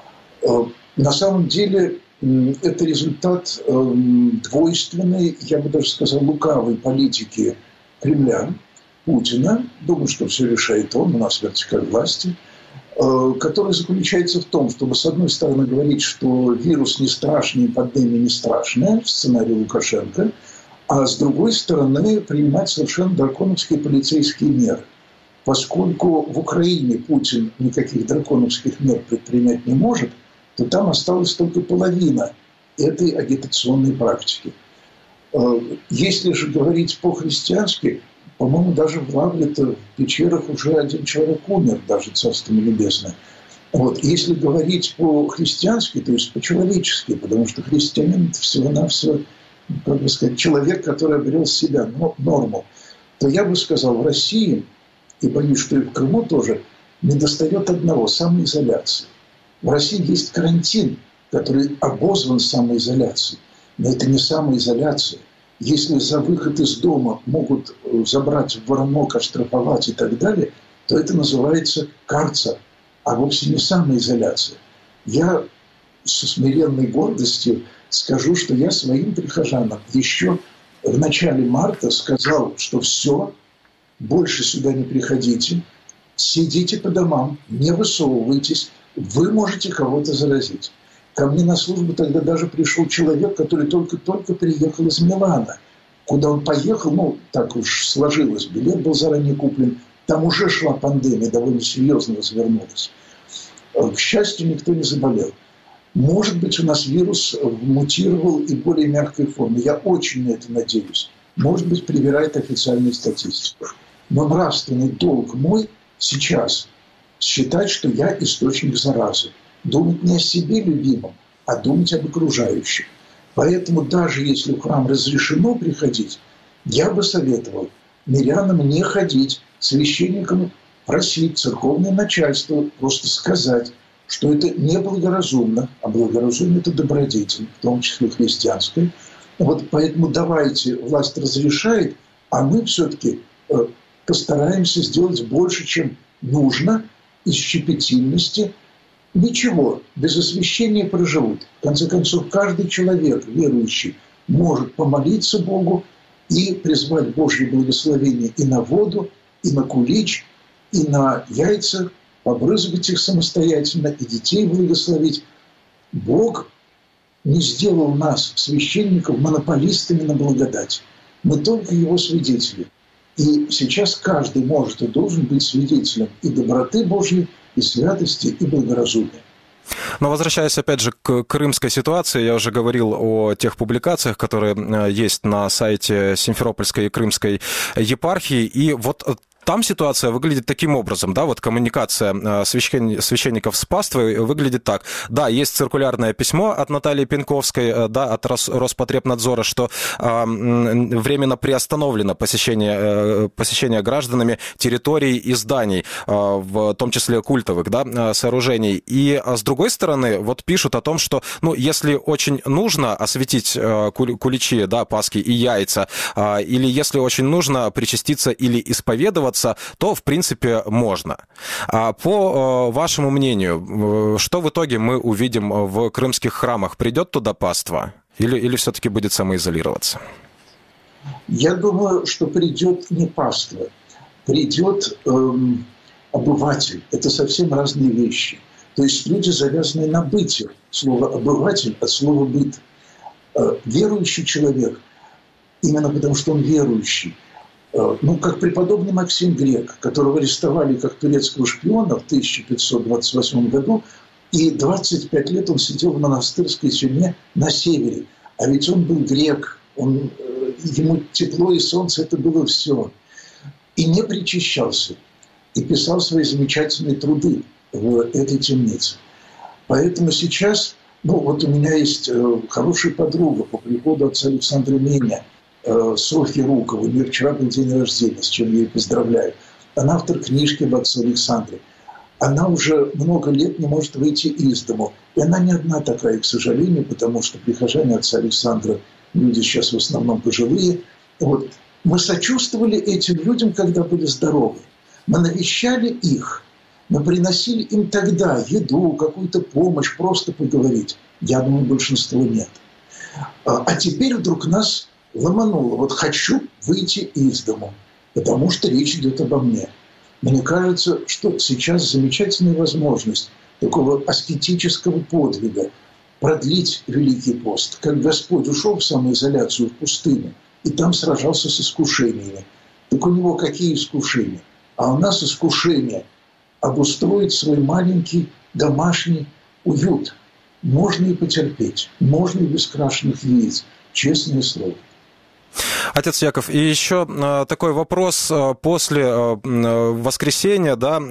На самом деле это результат двойственной, я бы даже сказал, лукавой политики Кремля, Путина. Думаю, что все решает он, у нас вертикаль власти, которая заключается в том, чтобы, с одной стороны, говорить, что вирус не страшный, пандемия не страшная, в сценарии Лукашенко, а с другой стороны, принимать совершенно драконовские полицейские меры. Поскольку в Украине Путин никаких драконовских мер предпринять не может, то там осталась только половина этой агитационной практики. Если же говорить по-христиански, по-моему, даже в Лавре-то, в пещерах уже один человек умер, даже Царство Небесное. Вот. Если говорить по-христиански, то есть по-человечески, потому что христианин – это всего-навсего, как бы сказать, человек, который обрел себя, норму, то я бы сказал, в России, и боюсь, что и в Крыму тоже, недостает одного – самоизоляции. В России есть карантин, который обозван самоизоляцией, но это не самоизоляция. Если за выход из дома могут забрать в воронок, оштрафовать и так далее, то это называется карцер, а вовсе не самоизоляция. Я со смиренной гордостью скажу, что я своим прихожанам еще в начале марта сказал, что все, больше сюда не приходите, сидите по домам, не высовывайтесь, вы можете кого-то заразить. Ко мне на службу тогда даже пришел человек, который только-только приехал из Милана. Куда он поехал, ну, так уж сложилось, билет был заранее куплен. Там уже шла пандемия, довольно серьезно развернулась. К счастью, никто не заболел. Может быть, у нас вирус мутировал и в более мягкой форме. Я очень на это надеюсь. Может быть, привирает официальную статистику. Но нравственный долг мой сейчас считать, что я источник заразы. Думать не о себе любимом, а думать об окружающих. Поэтому даже если в храм разрешено приходить, я бы советовал мирянам не ходить, священникам просить церковное начальство просто сказать, что это неблагоразумно, а благоразумие – это добродетель, в том числе христианское. Вот поэтому давайте, власть разрешает, а мы все-таки постараемся сделать больше, чем нужно из щепетильности. Ничего, без освящения проживут. В конце концов, каждый человек, верующий, может помолиться Богу и призвать Божье благословение и на воду, и на кулич, и на яйца, побрызгать их самостоятельно, и детей благословить. Бог не сделал нас, священников, монополистами на благодать. Мы только Его свидетели. И сейчас каждый может и должен быть свидетелем и доброты Божьей, и святости, и благоразумия. Но возвращаясь опять же к крымской ситуации, я уже говорил о тех публикациях, которые есть на сайте Симферопольской и Крымской епархии, и вот там ситуация выглядит таким образом, да, вот коммуникация священников с паствой выглядит так. Да, есть циркулярное письмо от Натальи Пенковской, да, от Роспотребнадзора, что э, временно приостановлено посещение, э, посещение гражданами территорий и зданий, э, в том числе культовых, да, сооружений. И с другой стороны, вот пишут о том, что, ну, если очень нужно осветить э, куличи, да, Пасхи и яйца, э, или если очень нужно причаститься или исповедоваться, то, в принципе, можно. А по вашему мнению, что в итоге мы увидим в крымских храмах? Придет туда паства или, или все-таки будет самоизолироваться? Я думаю, что придет не паства, придет эм, обыватель. Это совсем разные вещи. То есть люди, завязанные на быте. Слово «обыватель» от слова «быт». Э, верующий человек, именно потому что он верующий, ну, как преподобный Максим Грек, которого арестовали как турецкого шпиона в тысяча пятьсот двадцать восьмом году, и двадцать пять лет он сидел в монастырской тюрьме на севере. А ведь он был грек, он, ему тепло и солнце – это было все. И не причащался, и писал свои замечательные труды в этой темнице. Поэтому сейчас, ну, вот у меня есть хорошая подруга по приходу отца Александра Меня, Софья Рукова. У нее вчера был день рождения, с чем я ее поздравляю. Она автор книжки об отце Александре. Она уже много лет не может выйти из дому. И она не одна такая, к сожалению, потому что прихожане отца Александра, люди сейчас в основном пожилые. Вот. Мы сочувствовали этим людям, когда были здоровы. Мы навещали их. Мы приносили им тогда еду, какую-то помощь, просто поговорить. Я думаю, большинство нет. А теперь вдруг нас ломануло. Вот хочу выйти из дому, потому что речь идет обо мне. Мне кажется, что сейчас замечательная возможность такого аскетического подвига продлить Великий пост. Как Господь ушел в самоизоляцию в пустыню и там сражался с искушениями. Так у него какие искушения? А у нас искушение обустроить свой маленький домашний уют. Можно и потерпеть, можно и без крашеных яиц. Честное слово. Отец Яков, и еще такой вопрос. После воскресенья, да,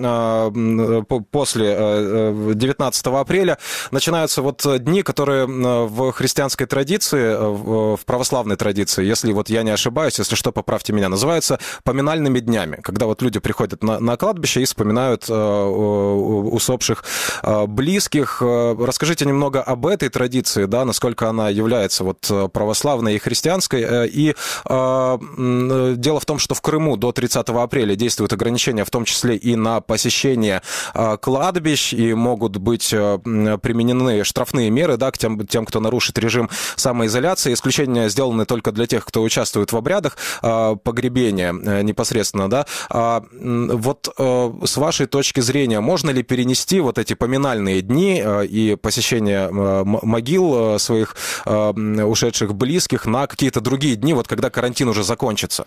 после девятнадцатого апреля начинаются вот дни, которые в христианской традиции, в православной традиции, если вот я не ошибаюсь, если что, поправьте меня, называются поминальными днями, когда вот люди приходят на, на кладбище и вспоминают усопших близких. Расскажите немного об этой традиции, да, насколько она является вот православной и христианской, и дело в том, что в Крыму до тридцатого апреля действуют ограничения, в том числе и на посещение кладбищ, и могут быть применены штрафные меры, да, к тем, тем, кто нарушит режим самоизоляции. Исключения сделаны только для тех, кто участвует в обрядах погребения непосредственно, да. Вот с вашей точки зрения, можно ли перенести вот эти поминальные дни и посещение могил своих ушедших близких на какие-то другие дни, вот когда карантин уже закончится?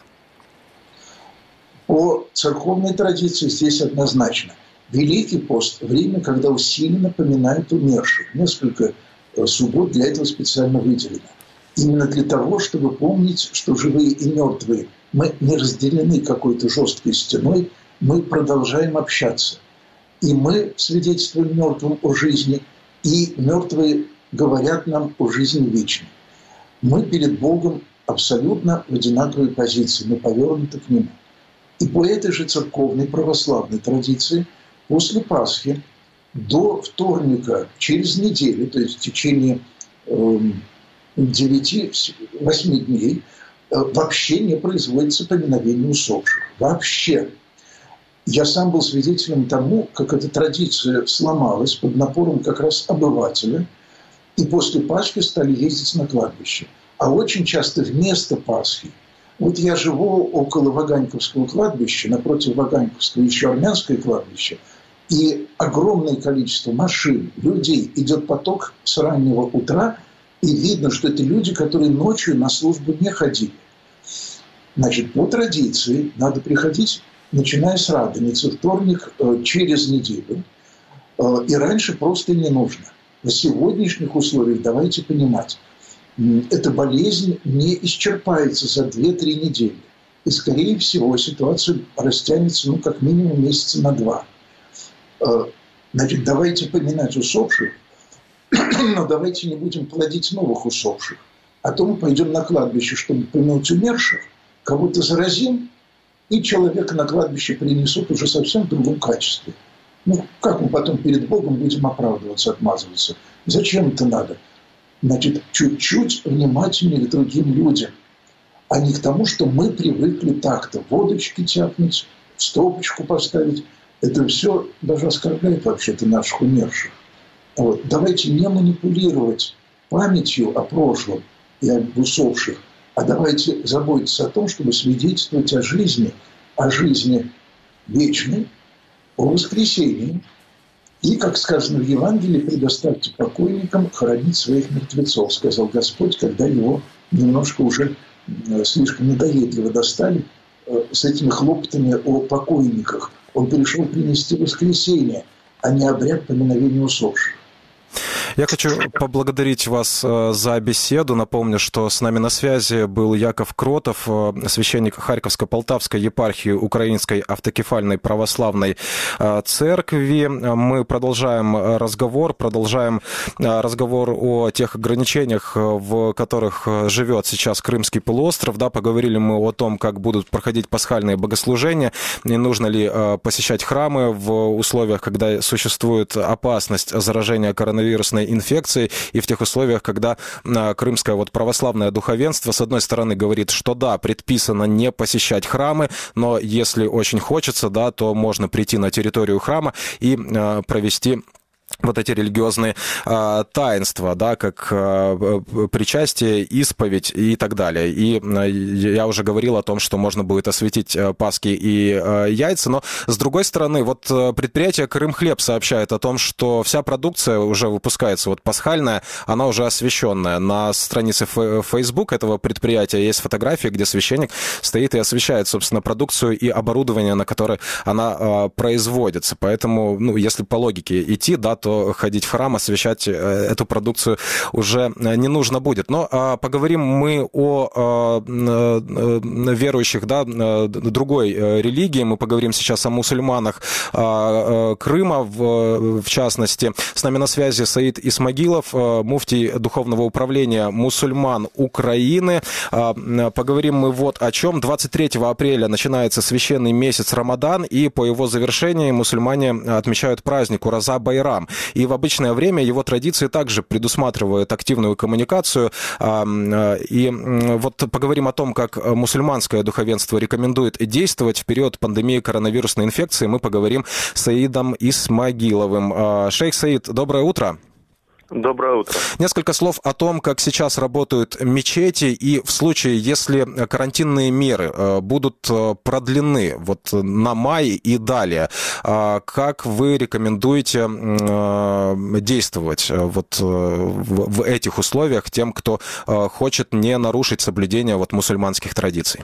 По церковной традиции здесь однозначно. Великий пост – время, когда усиленно поминают умерших. Несколько суббот для этого специально выделено. Именно для того, чтобы помнить, что живые и мертвые, мы не разделены какой-то жесткой стеной, мы продолжаем общаться. И мы свидетельствуем мертвым о жизни, и мертвые говорят нам о жизни вечной. Мы перед Богом абсолютно в одинаковой позиции, мы повернуты к Нему. И по этой же церковной православной традиции после Пасхи до вторника, через неделю, то есть в течение девяти-восьми дней, вообще не производится поминовение усопших. Вообще. Я сам был свидетелем тому, как эта традиция сломалась под напором как раз обывателя, и после Пасхи стали ездить на кладбище. А очень часто вместо Пасхи. Вот я живу около Ваганьковского кладбища, напротив Ваганьковского еще армянское кладбище, и огромное количество машин, людей, идет поток с раннего утра, и видно, что это люди, которые ночью на службу не ходили. Значит, по традиции надо приходить, начиная с Радоницы, вторник через неделю, и раньше просто не нужно. В сегодняшних условиях, давайте понимать, эта болезнь не исчерпается за две-три недели. И, скорее всего, ситуация растянется, ну, как минимум, месяца на два. Значит, давайте поминать усопших, но давайте не будем плодить новых усопших. А то мы пойдем на кладбище, чтобы помянуть умерших, кого-то заразим, и человека на кладбище принесут уже совсем в другом качестве. Ну, как мы потом перед Богом будем оправдываться, отмазываться? Зачем это надо? Значит, чуть-чуть внимательнее к другим людям, а не к тому, что мы привыкли так-то водочки тяпнуть, в стопочку поставить. Это все даже оскорбляет вообще-то наших умерших. Вот. Давайте не манипулировать памятью о прошлом и об усопших, а давайте заботиться о том, чтобы свидетельствовать о жизни, о жизни вечной, о воскресении. И, как сказано в Евангелии, предоставьте покойникам хоронить своих мертвецов, сказал Господь, когда его немножко уже слишком надоедливо достали с этими хлопотами о покойниках. Он пришел принести воскресение, а не обряд поминовения усопших. Я хочу поблагодарить вас за беседу. Напомню, что с нами на связи был Яков Кротов, священник Харьковско-Полтавской епархии Украинской автокефальной православной церкви. Мы продолжаем разговор, продолжаем разговор о тех ограничениях, в которых живет сейчас Крымский полуостров. Да, поговорили мы о том, как будут проходить пасхальные богослужения, не нужно ли посещать храмы в условиях, когда существует опасность заражения коронавирусной инфекции, и в тех условиях, когда крымское вот православное духовенство, с одной стороны, говорит, что да, предписано не посещать храмы, но если очень хочется, да, то можно прийти на территорию храма и э, провести вот эти религиозные э, таинства, да, как э, причастие, исповедь и так далее. И э, я уже говорил о том, что можно будет осветить э, пасхи и э, яйца, но с другой стороны, вот э, предприятие «Крымхлеб» сообщает о том, что вся продукция уже выпускается, вот пасхальная, она уже освещенная. На странице Facebook этого предприятия есть фотографии, где священник стоит и освещает, собственно, продукцию и оборудование, на которое она э, производится. Поэтому, ну, если по логике идти, да, то ходить в храм, освещать эту продукцию уже не нужно будет. Но а, поговорим мы о а, верующих, да, другой религии. Мы поговорим сейчас о мусульманах а, Крыма, в, в частности. С нами на связи Саид Исмагилов, муфтий Духовного управления мусульман Украины. А, поговорим мы вот о чем. двадцать третьего апреля начинается священный месяц Рамадан, и по его завершении мусульмане отмечают праздник Ураза-Байрам. И в обычное время его традиции также предусматривают активную коммуникацию. И вот поговорим о том, как мусульманское духовенство рекомендует действовать в период пандемии коронавирусной инфекции. Мы поговорим с Саидом Исмагиловым. Шейх Саид, доброе утро. Доброе утро. Несколько слов о том, как сейчас работают мечети, и в случае, если карантинные меры будут продлены вот на май и далее, как вы рекомендуете действовать вот в этих условиях тем, кто хочет не нарушить соблюдение вот мусульманских традиций?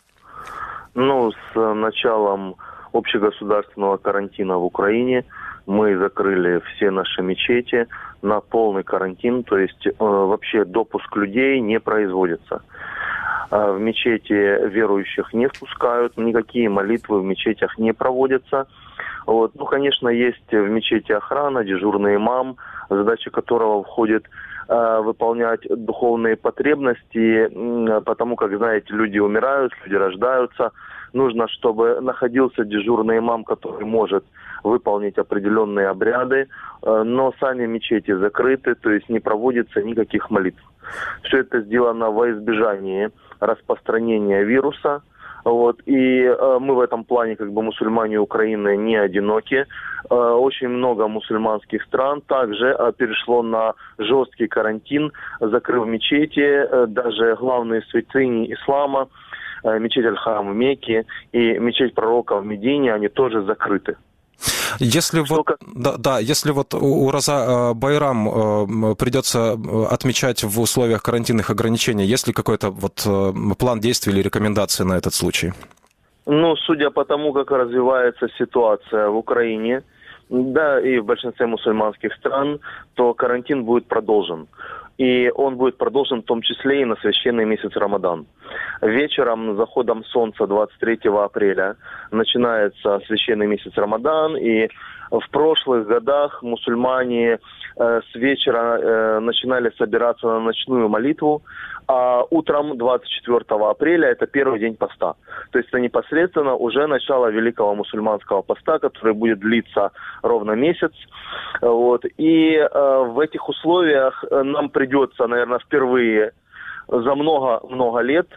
Ну, с началом общегосударственного карантина в Украине мы закрыли все наши мечети на полный карантин, то есть э, вообще допуск людей не производится. Э, в мечети верующих не впускают, никакие молитвы в мечетях не проводятся. Вот. Ну, конечно, есть в мечети охрана, дежурный имам, задача которого входит э, выполнять духовные потребности, э, потому как, знаете, люди умирают, люди рождаются. Нужно, чтобы находился дежурный имам, который может выполнить определенные обряды, но сами мечети закрыты, то есть не проводится никаких молитв. Все это сделано во избежание распространения вируса. Вот, и э, мы в этом плане, как бы, мусульмане Украины не одиноки. Э, очень много мусульманских стран также э, перешло на жесткий карантин, закрыв мечети, э, даже главные святыни ислама, э, мечеть Аль-Харам в Мекке и мечеть пророка в Медине, они тоже закрыты. Если вот, да, да, если вот Ураза Байрам э, придется отмечать в условиях карантинных ограничений, есть ли какой-то вот план действий или рекомендации на этот случай? Ну, судя по тому, как развивается ситуация в Украине, да, и в большинстве мусульманских стран, то карантин будет продолжен. И он будет продолжен в том числе и на священный месяц Рамадан. Вечером, с заходом солнца двадцать третьего апреля, начинается священный месяц Рамадан, и в прошлых годах мусульмане э, с вечера э, начинали собираться на ночную молитву, а утром двадцать четвёртого апреля это первый день поста. То есть это непосредственно уже начало Великого мусульманского поста, который будет длиться ровно месяц. Вот. И э, в этих условиях нам придется, наверное, впервые за много-много лет,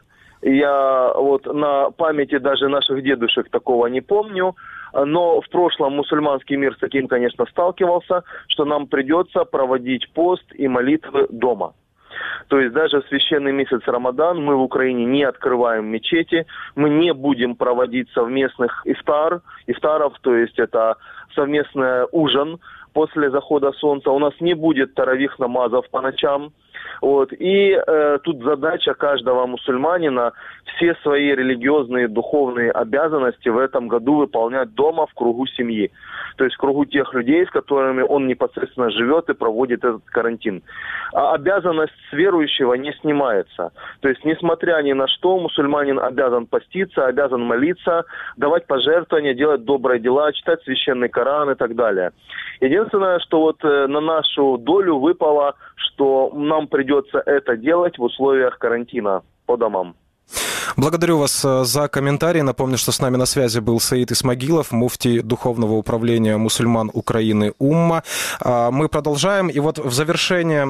я вот на памяти даже наших дедушек такого не помню, но в прошлом мусульманский мир с таким, конечно, сталкивался, что нам придется проводить пост и молитвы дома. То есть даже в священный месяц Рамадан мы в Украине не открываем мечети, мы не будем проводить совместных ифтар, ифтаров, то есть это совместный ужин после захода солнца, у нас не будет таравих намазов по ночам. Вот. И э, тут задача каждого мусульманина все свои религиозные, духовные обязанности в этом году выполнять дома в кругу семьи. То есть в кругу тех людей, с которыми он непосредственно живет и проводит этот карантин. А обязанность с верующего не снимается. То есть несмотря ни на что, мусульманин обязан поститься, обязан молиться, давать пожертвования, делать добрые дела, читать священный Коран и так далее. Единственное, что вот э, на нашу долю выпало, что нам придется это делать в условиях карантина по домам. Благодарю вас за комментарий. Напомню, что с нами на связи был Саид Исмагилов, муфтий Духовного управления мусульман Украины «Умма». Мы продолжаем. И вот в завершение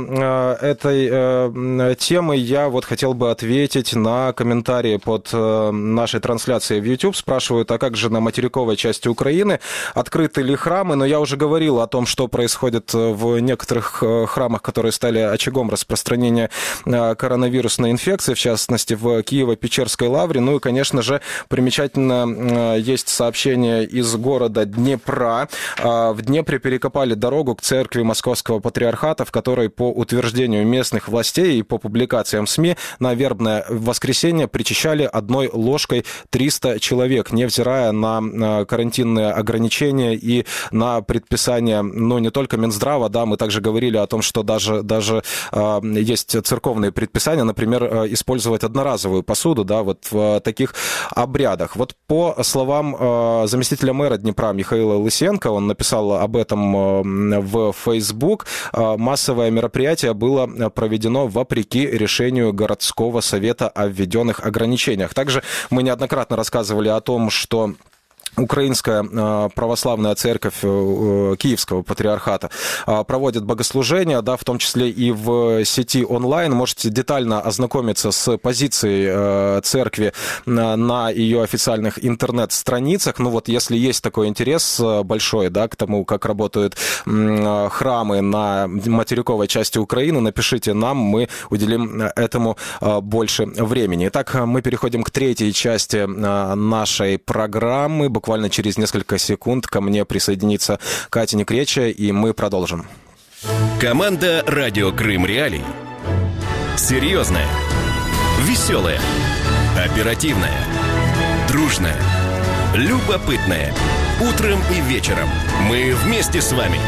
этой темы я вот хотел бы ответить на комментарии под нашей трансляцией в YouTube. Спрашивают, а как же на материковой части Украины? Открыты ли храмы? Но я уже говорил о том, что происходит в некоторых храмах, которые стали очагом распространения коронавирусной инфекции, в частности, в Киево-Печерской лавре. Ну и, конечно же, примечательно есть сообщение из города Днепра. В Днепре перекопали дорогу к церкви Московского патриархата, в которой, по утверждению местных властей и по публикациям СМИ, на вербное воскресенье причащали одной ложкой триста человек, невзирая на карантинные ограничения и на предписания, ну, не только Минздрава, да, мы также говорили о том, что даже, даже э, есть церковные предписания, например, использовать одноразовую посуду, да, вот в таких обрядах. Вот по словам э, заместителя мэра Днепра Михаила Лысенко, он написал об этом э, в Facebook, э, массовое мероприятие было проведено вопреки решению городского совета о введенных ограничениях. Также мы неоднократно рассказывали о том, что Украинская православная церковь Киевского патриархата проводит богослужения, да, в том числе и в сети онлайн. Можете детально ознакомиться с позицией церкви на ее официальных интернет-страницах. Ну вот, если есть такой интерес большой, да, к тому, как работают храмы на материковой части Украины, напишите нам, мы уделим этому больше времени. Итак, мы переходим к третьей части нашей программы. Буквально через несколько секунд ко мне присоединится Катя Некреча, и мы продолжим. Команда «Радио Крым Реалии». Серьезная, веселая, оперативная, дружная, любопытная. Утром и вечером мы вместе с вами.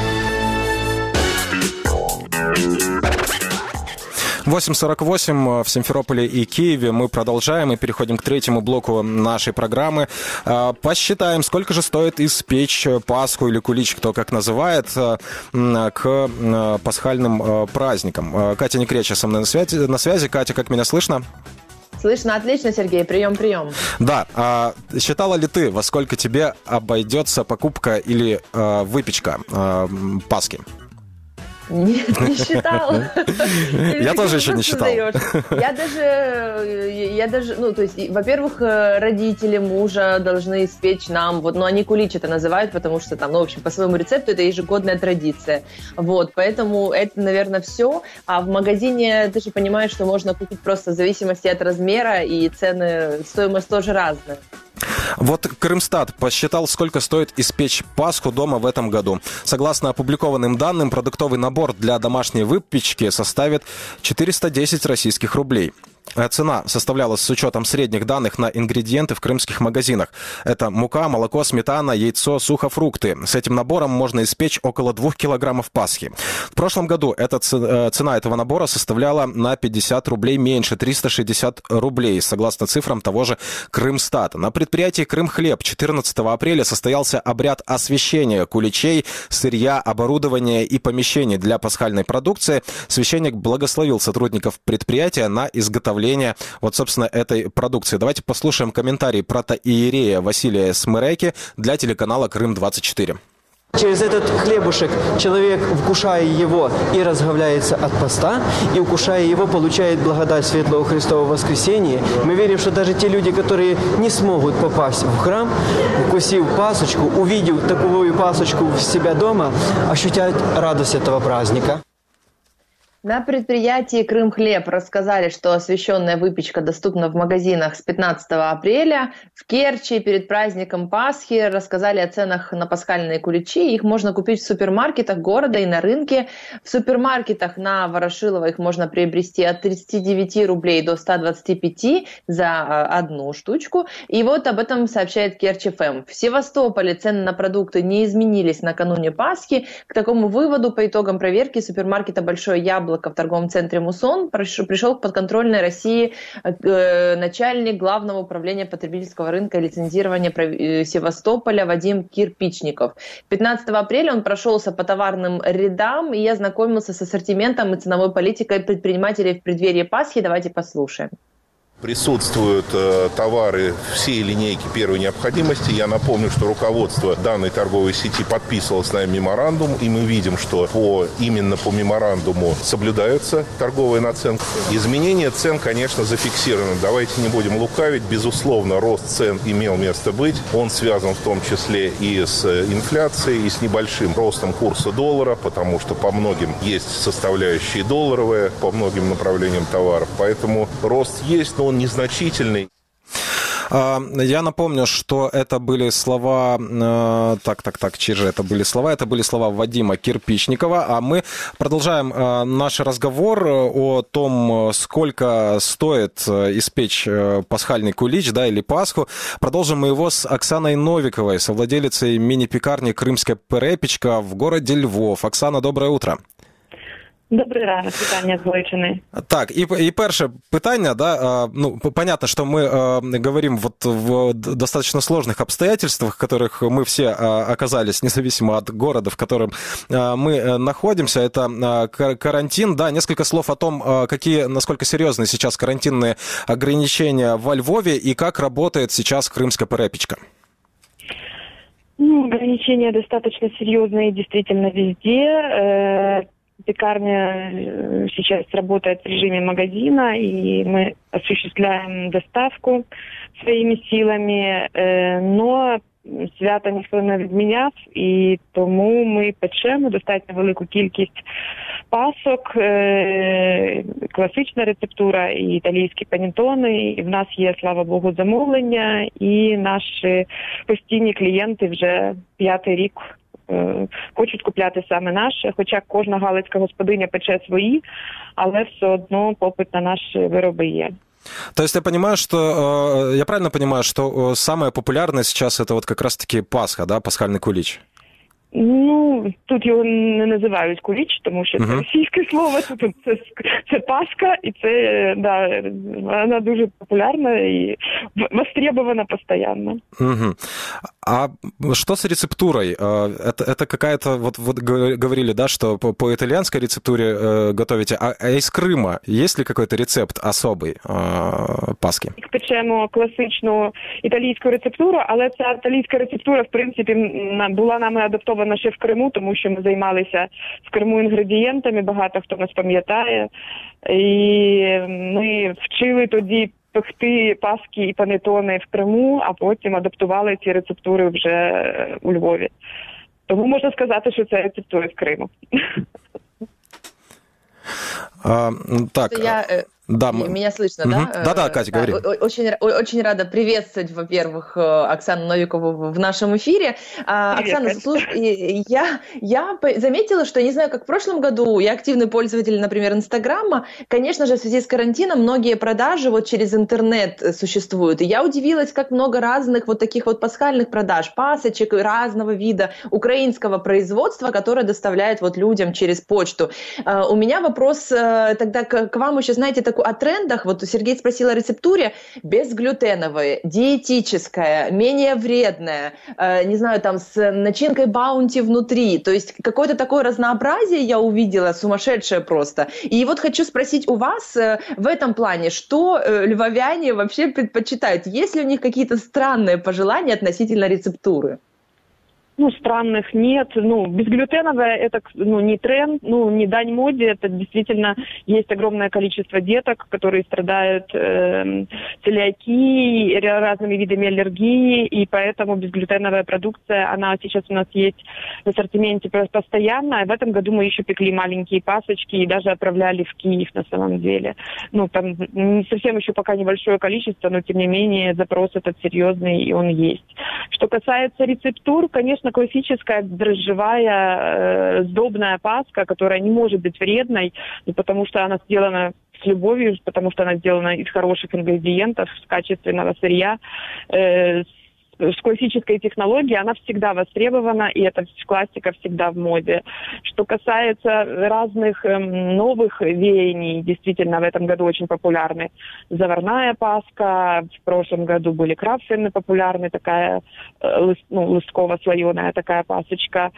восемь сорок восемь в Симферополе и Киеве. Мы продолжаем и переходим к третьему блоку нашей программы. Посчитаем, сколько же стоит испечь Пасху или кулич, кто как называет, к пасхальным праздникам. Катя Некреча со мной на связи. На связи. Катя, как меня слышно? Слышно отлично, Сергей. Прием, прием. Да. А считала ли ты, во сколько тебе обойдется покупка или а, выпечка а, Пасхи? Не, не считал. Я тоже еще не считал. Я даже, я даже, ну, то есть, во-первых, родители мужа должны испечь нам, вот, ну, они кулич это называют, потому что там, ну, в общем, по своему рецепту это ежегодная традиция. Вот, поэтому это, наверное, все. А в магазине ты же понимаешь, что можно купить просто в зависимости от размера, и цены, стоимость тоже разная. Вот Крымстат посчитал, сколько стоит испечь Пасху дома в этом году. Согласно опубликованным данным, продуктовый набор для домашней выпечки составит четыреста десять российских рублей. Цена составлялась с учетом средних данных на ингредиенты в крымских магазинах. Это мука, молоко, сметана, яйцо, сухофрукты. С этим набором можно испечь около двух килограммов Пасхи. В прошлом году эта цена этого набора составляла на пятьдесят рублей меньше, триста шестьдесят рублей, согласно цифрам того же Крымстата. На предприятии «Крымхлеб» четырнадцатого апреля состоялся обряд освящения куличей, сырья, оборудования и помещений для пасхальной продукции. Священник благословил сотрудников предприятия на изготовление вот, собственно, этой продукции. Давайте послушаем комментарий протоиерея Василия Смыреки для телеканала Крым двадцать четыре. Через этот хлебушек человек, вкушая его, и разговляется от поста, и, вкушая его, получает благодать Светлого Христового воскресения. Мы верим, что даже те люди, которые не смогут попасть в храм, вкусив пасочку, увидев такую пасочку в себя дома, ощутят радость этого праздника. На предприятии «Крымхлеб» рассказали, что освященная выпечка доступна в магазинах с пятнадцатого апреля. В Керчи перед праздником Пасхи рассказали о ценах на пасхальные куличи. Их можно купить в супермаркетах города и на рынке. В супермаркетах на Ворошилова их можно приобрести от тридцати девяти рублей до ста двадцати пяти за одну штучку. И вот об этом сообщает Керчь эф эм. В Севастополе цены на продукты не изменились накануне Пасхи. К такому выводу по итогам проверки супермаркета «Большое яблоко» в торговом центре «Мусон» пришел к подконтрольной России э, начальник Главного управления потребительского рынка и лицензирования Севастополя Вадим Кирпичников. пятнадцатого апреля он прошелся по товарным рядам и ознакомился с ассортиментом и ценовой политикой предпринимателей в преддверии Пасхи. Давайте послушаем. Присутствуют э, товары всей линейки первой необходимости. Я напомню, что руководство данной торговой сети подписывало с нами меморандум, и мы видим, что по, именно по меморандуму соблюдается торговая наценка. Изменение цен, конечно, зафиксировано. Давайте не будем лукавить. Безусловно, рост цен имел место быть. Он связан в том числе и с инфляцией, и с небольшим ростом курса доллара, потому что по многим есть составляющие долларовые, по многим направлениям товаров. Поэтому рост есть, но он незначительный. Я напомню, что это были слова... Так, так, так, чьи же это были слова? Это были слова Вадима Кирпичникова. А мы продолжаем наш разговор о том, сколько стоит испечь пасхальный кулич, да, или Пасху. Продолжим мы его с Оксаной Новиковой, совладелицей мини-пекарни «Крымская перепічка» в городе Львов. Оксана, доброе утро. Добрий ранок, вітання з Галичини. Так, и, и перше питання, да, ну, понятно, что мы говорим вот в достаточно сложных обстоятельствах, в которых мы все оказались, независимо от города, в котором мы находимся, это карантин, да, несколько слов о том, какие, насколько серьезны сейчас карантинные ограничения во Львове и как работает сейчас крымская перепічка. Ну, ограничения достаточно серьезные действительно везде. Пекарня сейчас работает в режиме магазина, и мы осуществляем доставку своими силами, но свято ніхто не відміняв, і тому ми печемо достатньо велику кількість пасок, класична рецептура і італійські панеттони. І в нас є, слава Богу, замовлення, і наші постійні клієнти вже п'ятий рік хочуть купляти саме наше, хоча кожна галицька господиня пече свої, але все одно попит на наші вироби є. То есть я понимаю, что, я правильно понимаю, что самое популярное сейчас это вот как раз-таки Пасха, да, пасхальный кулич? Ну, тут його не називають куліч, тому що це uh-huh. російське слово, тут це, це Пасха, і це, да, вона дуже популярна і востребована постоянно. Uh-huh. А что с рецептурой? Это, это какая-то, вот, вот говорили, да, что по, по итальянской рецептуре э, готовите, а, а из Крыма есть ли какой-то рецепт особый э, Пасхи? Печемо класичну італійську рецептуру, але ця італійська рецептура, в принципі, була нами адаптована зареєстрована ще в Криму, тому що ми займалися в Криму інгредієнтами, багато хто нас пам'ятає. І ми вчили тоді пекти паски і панетони в Криму, а потім адаптували ці рецептури вже у Львові. Тому можна сказати, що це рецептури з Криму. А, так... Я... Да, мы... Меня слышно, угу. да? Да-да, Катя, говори. Очень, очень рада приветствовать, во-первых, Оксану Новикову в нашем эфире. Привет, Оксана, слушай, я, я заметила, что, я не знаю, как в прошлом году, я активный пользователь, например, Инстаграма, конечно же, в связи с карантином многие продажи вот через интернет существуют. И я удивилась, как много разных вот таких вот пасхальных продаж, пасочек разного вида украинского производства, которые доставляют вот людям через почту. У меня вопрос тогда к вам еще, знаете, такой о трендах. Вот Сергей спросил о рецептуре. Безглютеновая, диетическая, менее вредная, э, не знаю, там с начинкой баунти внутри. То есть какое-то такое разнообразие я увидела, сумасшедшее просто. И вот хочу спросить у вас э, в этом плане, что э, львовяне вообще предпочитают? Есть ли у них какие-то странные пожелания относительно рецептуры? Ну, странных нет. Ну, безглютеновая – это, ну, не тренд, ну, не дань моде. Это действительно есть огромное количество деток, которые страдают э, целиакией, разными видами аллергии, и поэтому безглютеновая продукция, она сейчас у нас есть в ассортименте постоянно. В этом году мы еще пекли маленькие пасочки и даже отправляли в Киев на самом деле. Ну, там не совсем еще пока небольшое количество, но тем не менее запрос этот серьезный, и он есть. Что касается рецептур, конечно, классическая дрожжевая э, сдобная паска, которая не может быть вредной, потому что она сделана с любовью, потому что она сделана из хороших ингредиентов, с качественного сырья, э, с классической технологией, она всегда востребована, и эта классика всегда в моде. Что касается разных э, новых веяний, действительно, в этом году очень популярны заварная паска, в прошлом году были краффины популярны, такая э, лыст, ну, лыстково-слоеная такая пасочка.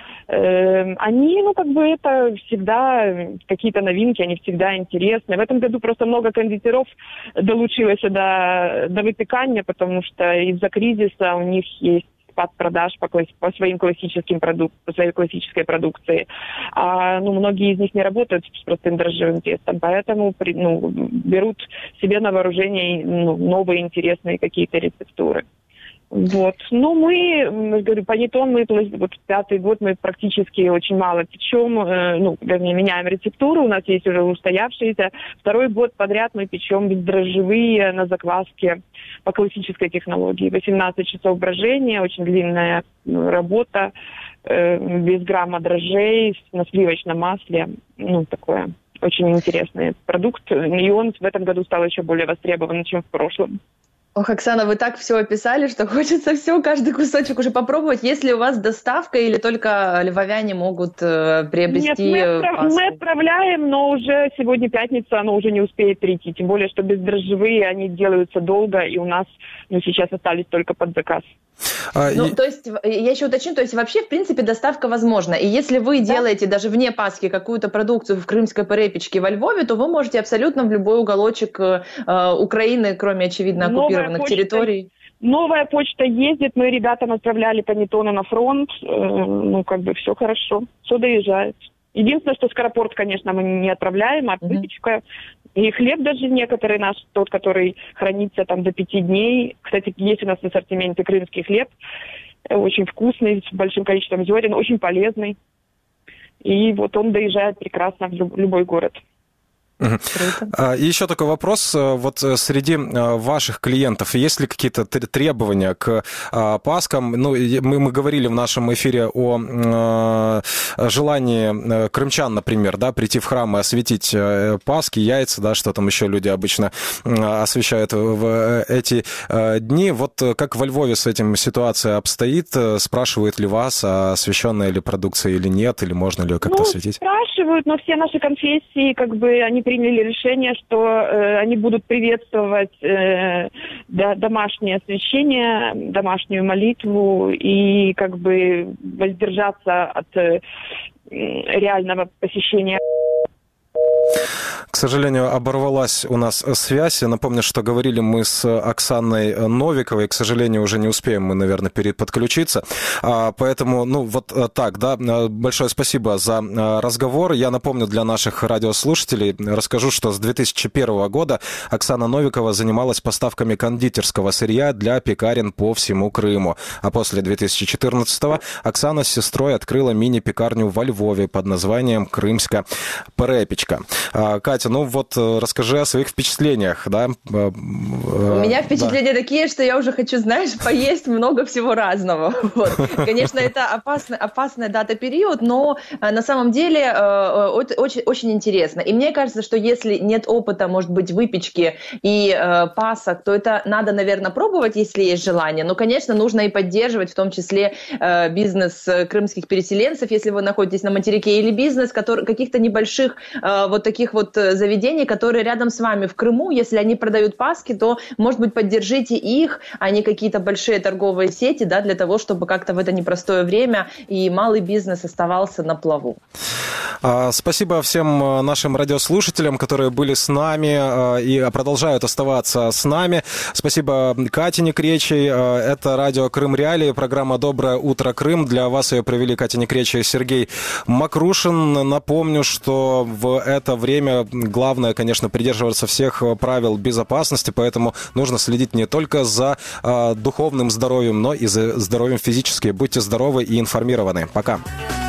Э, они, ну, как бы это всегда какие-то новинки, они всегда интересны. В этом году просто много кондитеров долучилось до, до выпекания, потому что из-за кризиса у них есть спад продаж по, класс... по своим классическим продуктам, по своей классической продукции. А, ну, многие из них не работают с простым дрожжевым тестом, поэтому ну, берут себе на вооружение ну, новые интересные какие-то рецептуры. Вот. Ну, мы, говорю, панетон мы, вот пятый год мы практически очень мало печем, э, ну, вернее, меняем рецептуру, у нас есть уже устоявшиеся. Второй год подряд мы печем бездрожжевые на закваске по классической технологии. восемнадцать часов брожения, очень длинная ну, работа, э, без грамма дрожжей, на сливочном масле, ну, такое очень интересный продукт. И он в этом году стал еще более востребованным, чем в прошлом. Ох, Оксана, вы так все описали, что хочется все, каждый кусочек уже попробовать. Есть ли у вас доставка или только львовяне могут э, приобрести? Нет, мы, отправ... мы отправляем, но уже сегодня пятница, оно уже не успеет прийти. Тем более, что бездрожжевые, они делаются долго, и у нас ну, сейчас остались только под заказ. А, ну, и... то есть, я еще уточню, то есть вообще, в принципе, доставка возможна. И если вы да? делаете даже вне Пасхи какую-то продукцию в крымской перепечке во Львове, то вы можете абсолютно в любой уголочек э, Украины, кроме, очевидно, оккупированных почта, территорий. Новая почта ездит, мы ребятам отправляли панеттоны на фронт, э, ну, как бы все хорошо, все доезжает. Единственное, что скоропорт, конечно, мы не отправляем, а выпечка. Mm-hmm. И хлеб даже некоторые наш, тот, который хранится там до пяти дней. Кстати, есть у нас в ассортименте крымский хлеб, очень вкусный, с большим количеством зерен, очень полезный. И вот он доезжает прекрасно в любой город. Uh-huh. И еще такой вопрос. Вот среди ваших клиентов есть ли какие-то требования к паскам? Ну, мы, мы говорили в нашем эфире о желании крымчан, например, да, прийти в храм и осветить паски, яйца, да, что там еще люди обычно освещают в эти дни. Вот как во Львове с этим ситуация обстоит? Спрашивают ли вас, освященная ли продукция или нет, или можно ли как-то ну, осветить? Спрашивают, но все наши конфессии, как бы, они приняли решение, что э, они будут приветствовать э, да, домашнее освящение, домашнюю молитву и как бы воздержаться от э, реального посещения. К сожалению, оборвалась у нас связь. Я напомню, что говорили мы с Оксаной Новиковой. К сожалению, уже не успеем мы, наверное, переподключиться. Поэтому, ну, вот так, да. Большое спасибо за разговор. Я напомню для наших радиослушателей, расскажу, что с две тысячи первого года Оксана Новикова занималась поставками кондитерского сырья для пекарен по всему Крыму. А после две тысячи четырнадцатого Оксана с сестрой открыла мини-пекарню во Львове под названием «Крымская перепечка». Катя, ну вот расскажи о своих впечатлениях, да? У меня впечатления да. такие, что я уже хочу, знаешь, поесть много всего разного. Вот. Конечно, это опасный, опасный дата-период, но на самом деле очень, очень интересно. И мне кажется, что если нет опыта, может быть, выпечки и пасок, то это надо, наверное, пробовать, если есть желание. Но, конечно, нужно и поддерживать, в том числе бизнес крымских переселенцев, если вы находитесь на материке, или бизнес который, каких-то небольших вот таких вот заведений, которые рядом с вами в Крыму. Если они продают паски, то, может быть, поддержите их, а не какие-то большие торговые сети, да, для того, чтобы как-то в это непростое время и малый бизнес оставался на плаву. Спасибо всем нашим радиослушателям, которые были с нами и продолжают оставаться с нами. Спасибо Кате Некречей. Это радио Крым Реалии, программа «Доброе утро, Крым». Для вас ее провели Катя Некречей и Сергей Макрушин. Напомню, что в это время главное, конечно, придерживаться всех правил безопасности, поэтому нужно следить не только за духовным здоровьем, но и за здоровьем физическим. Будьте здоровы и информированы. Пока.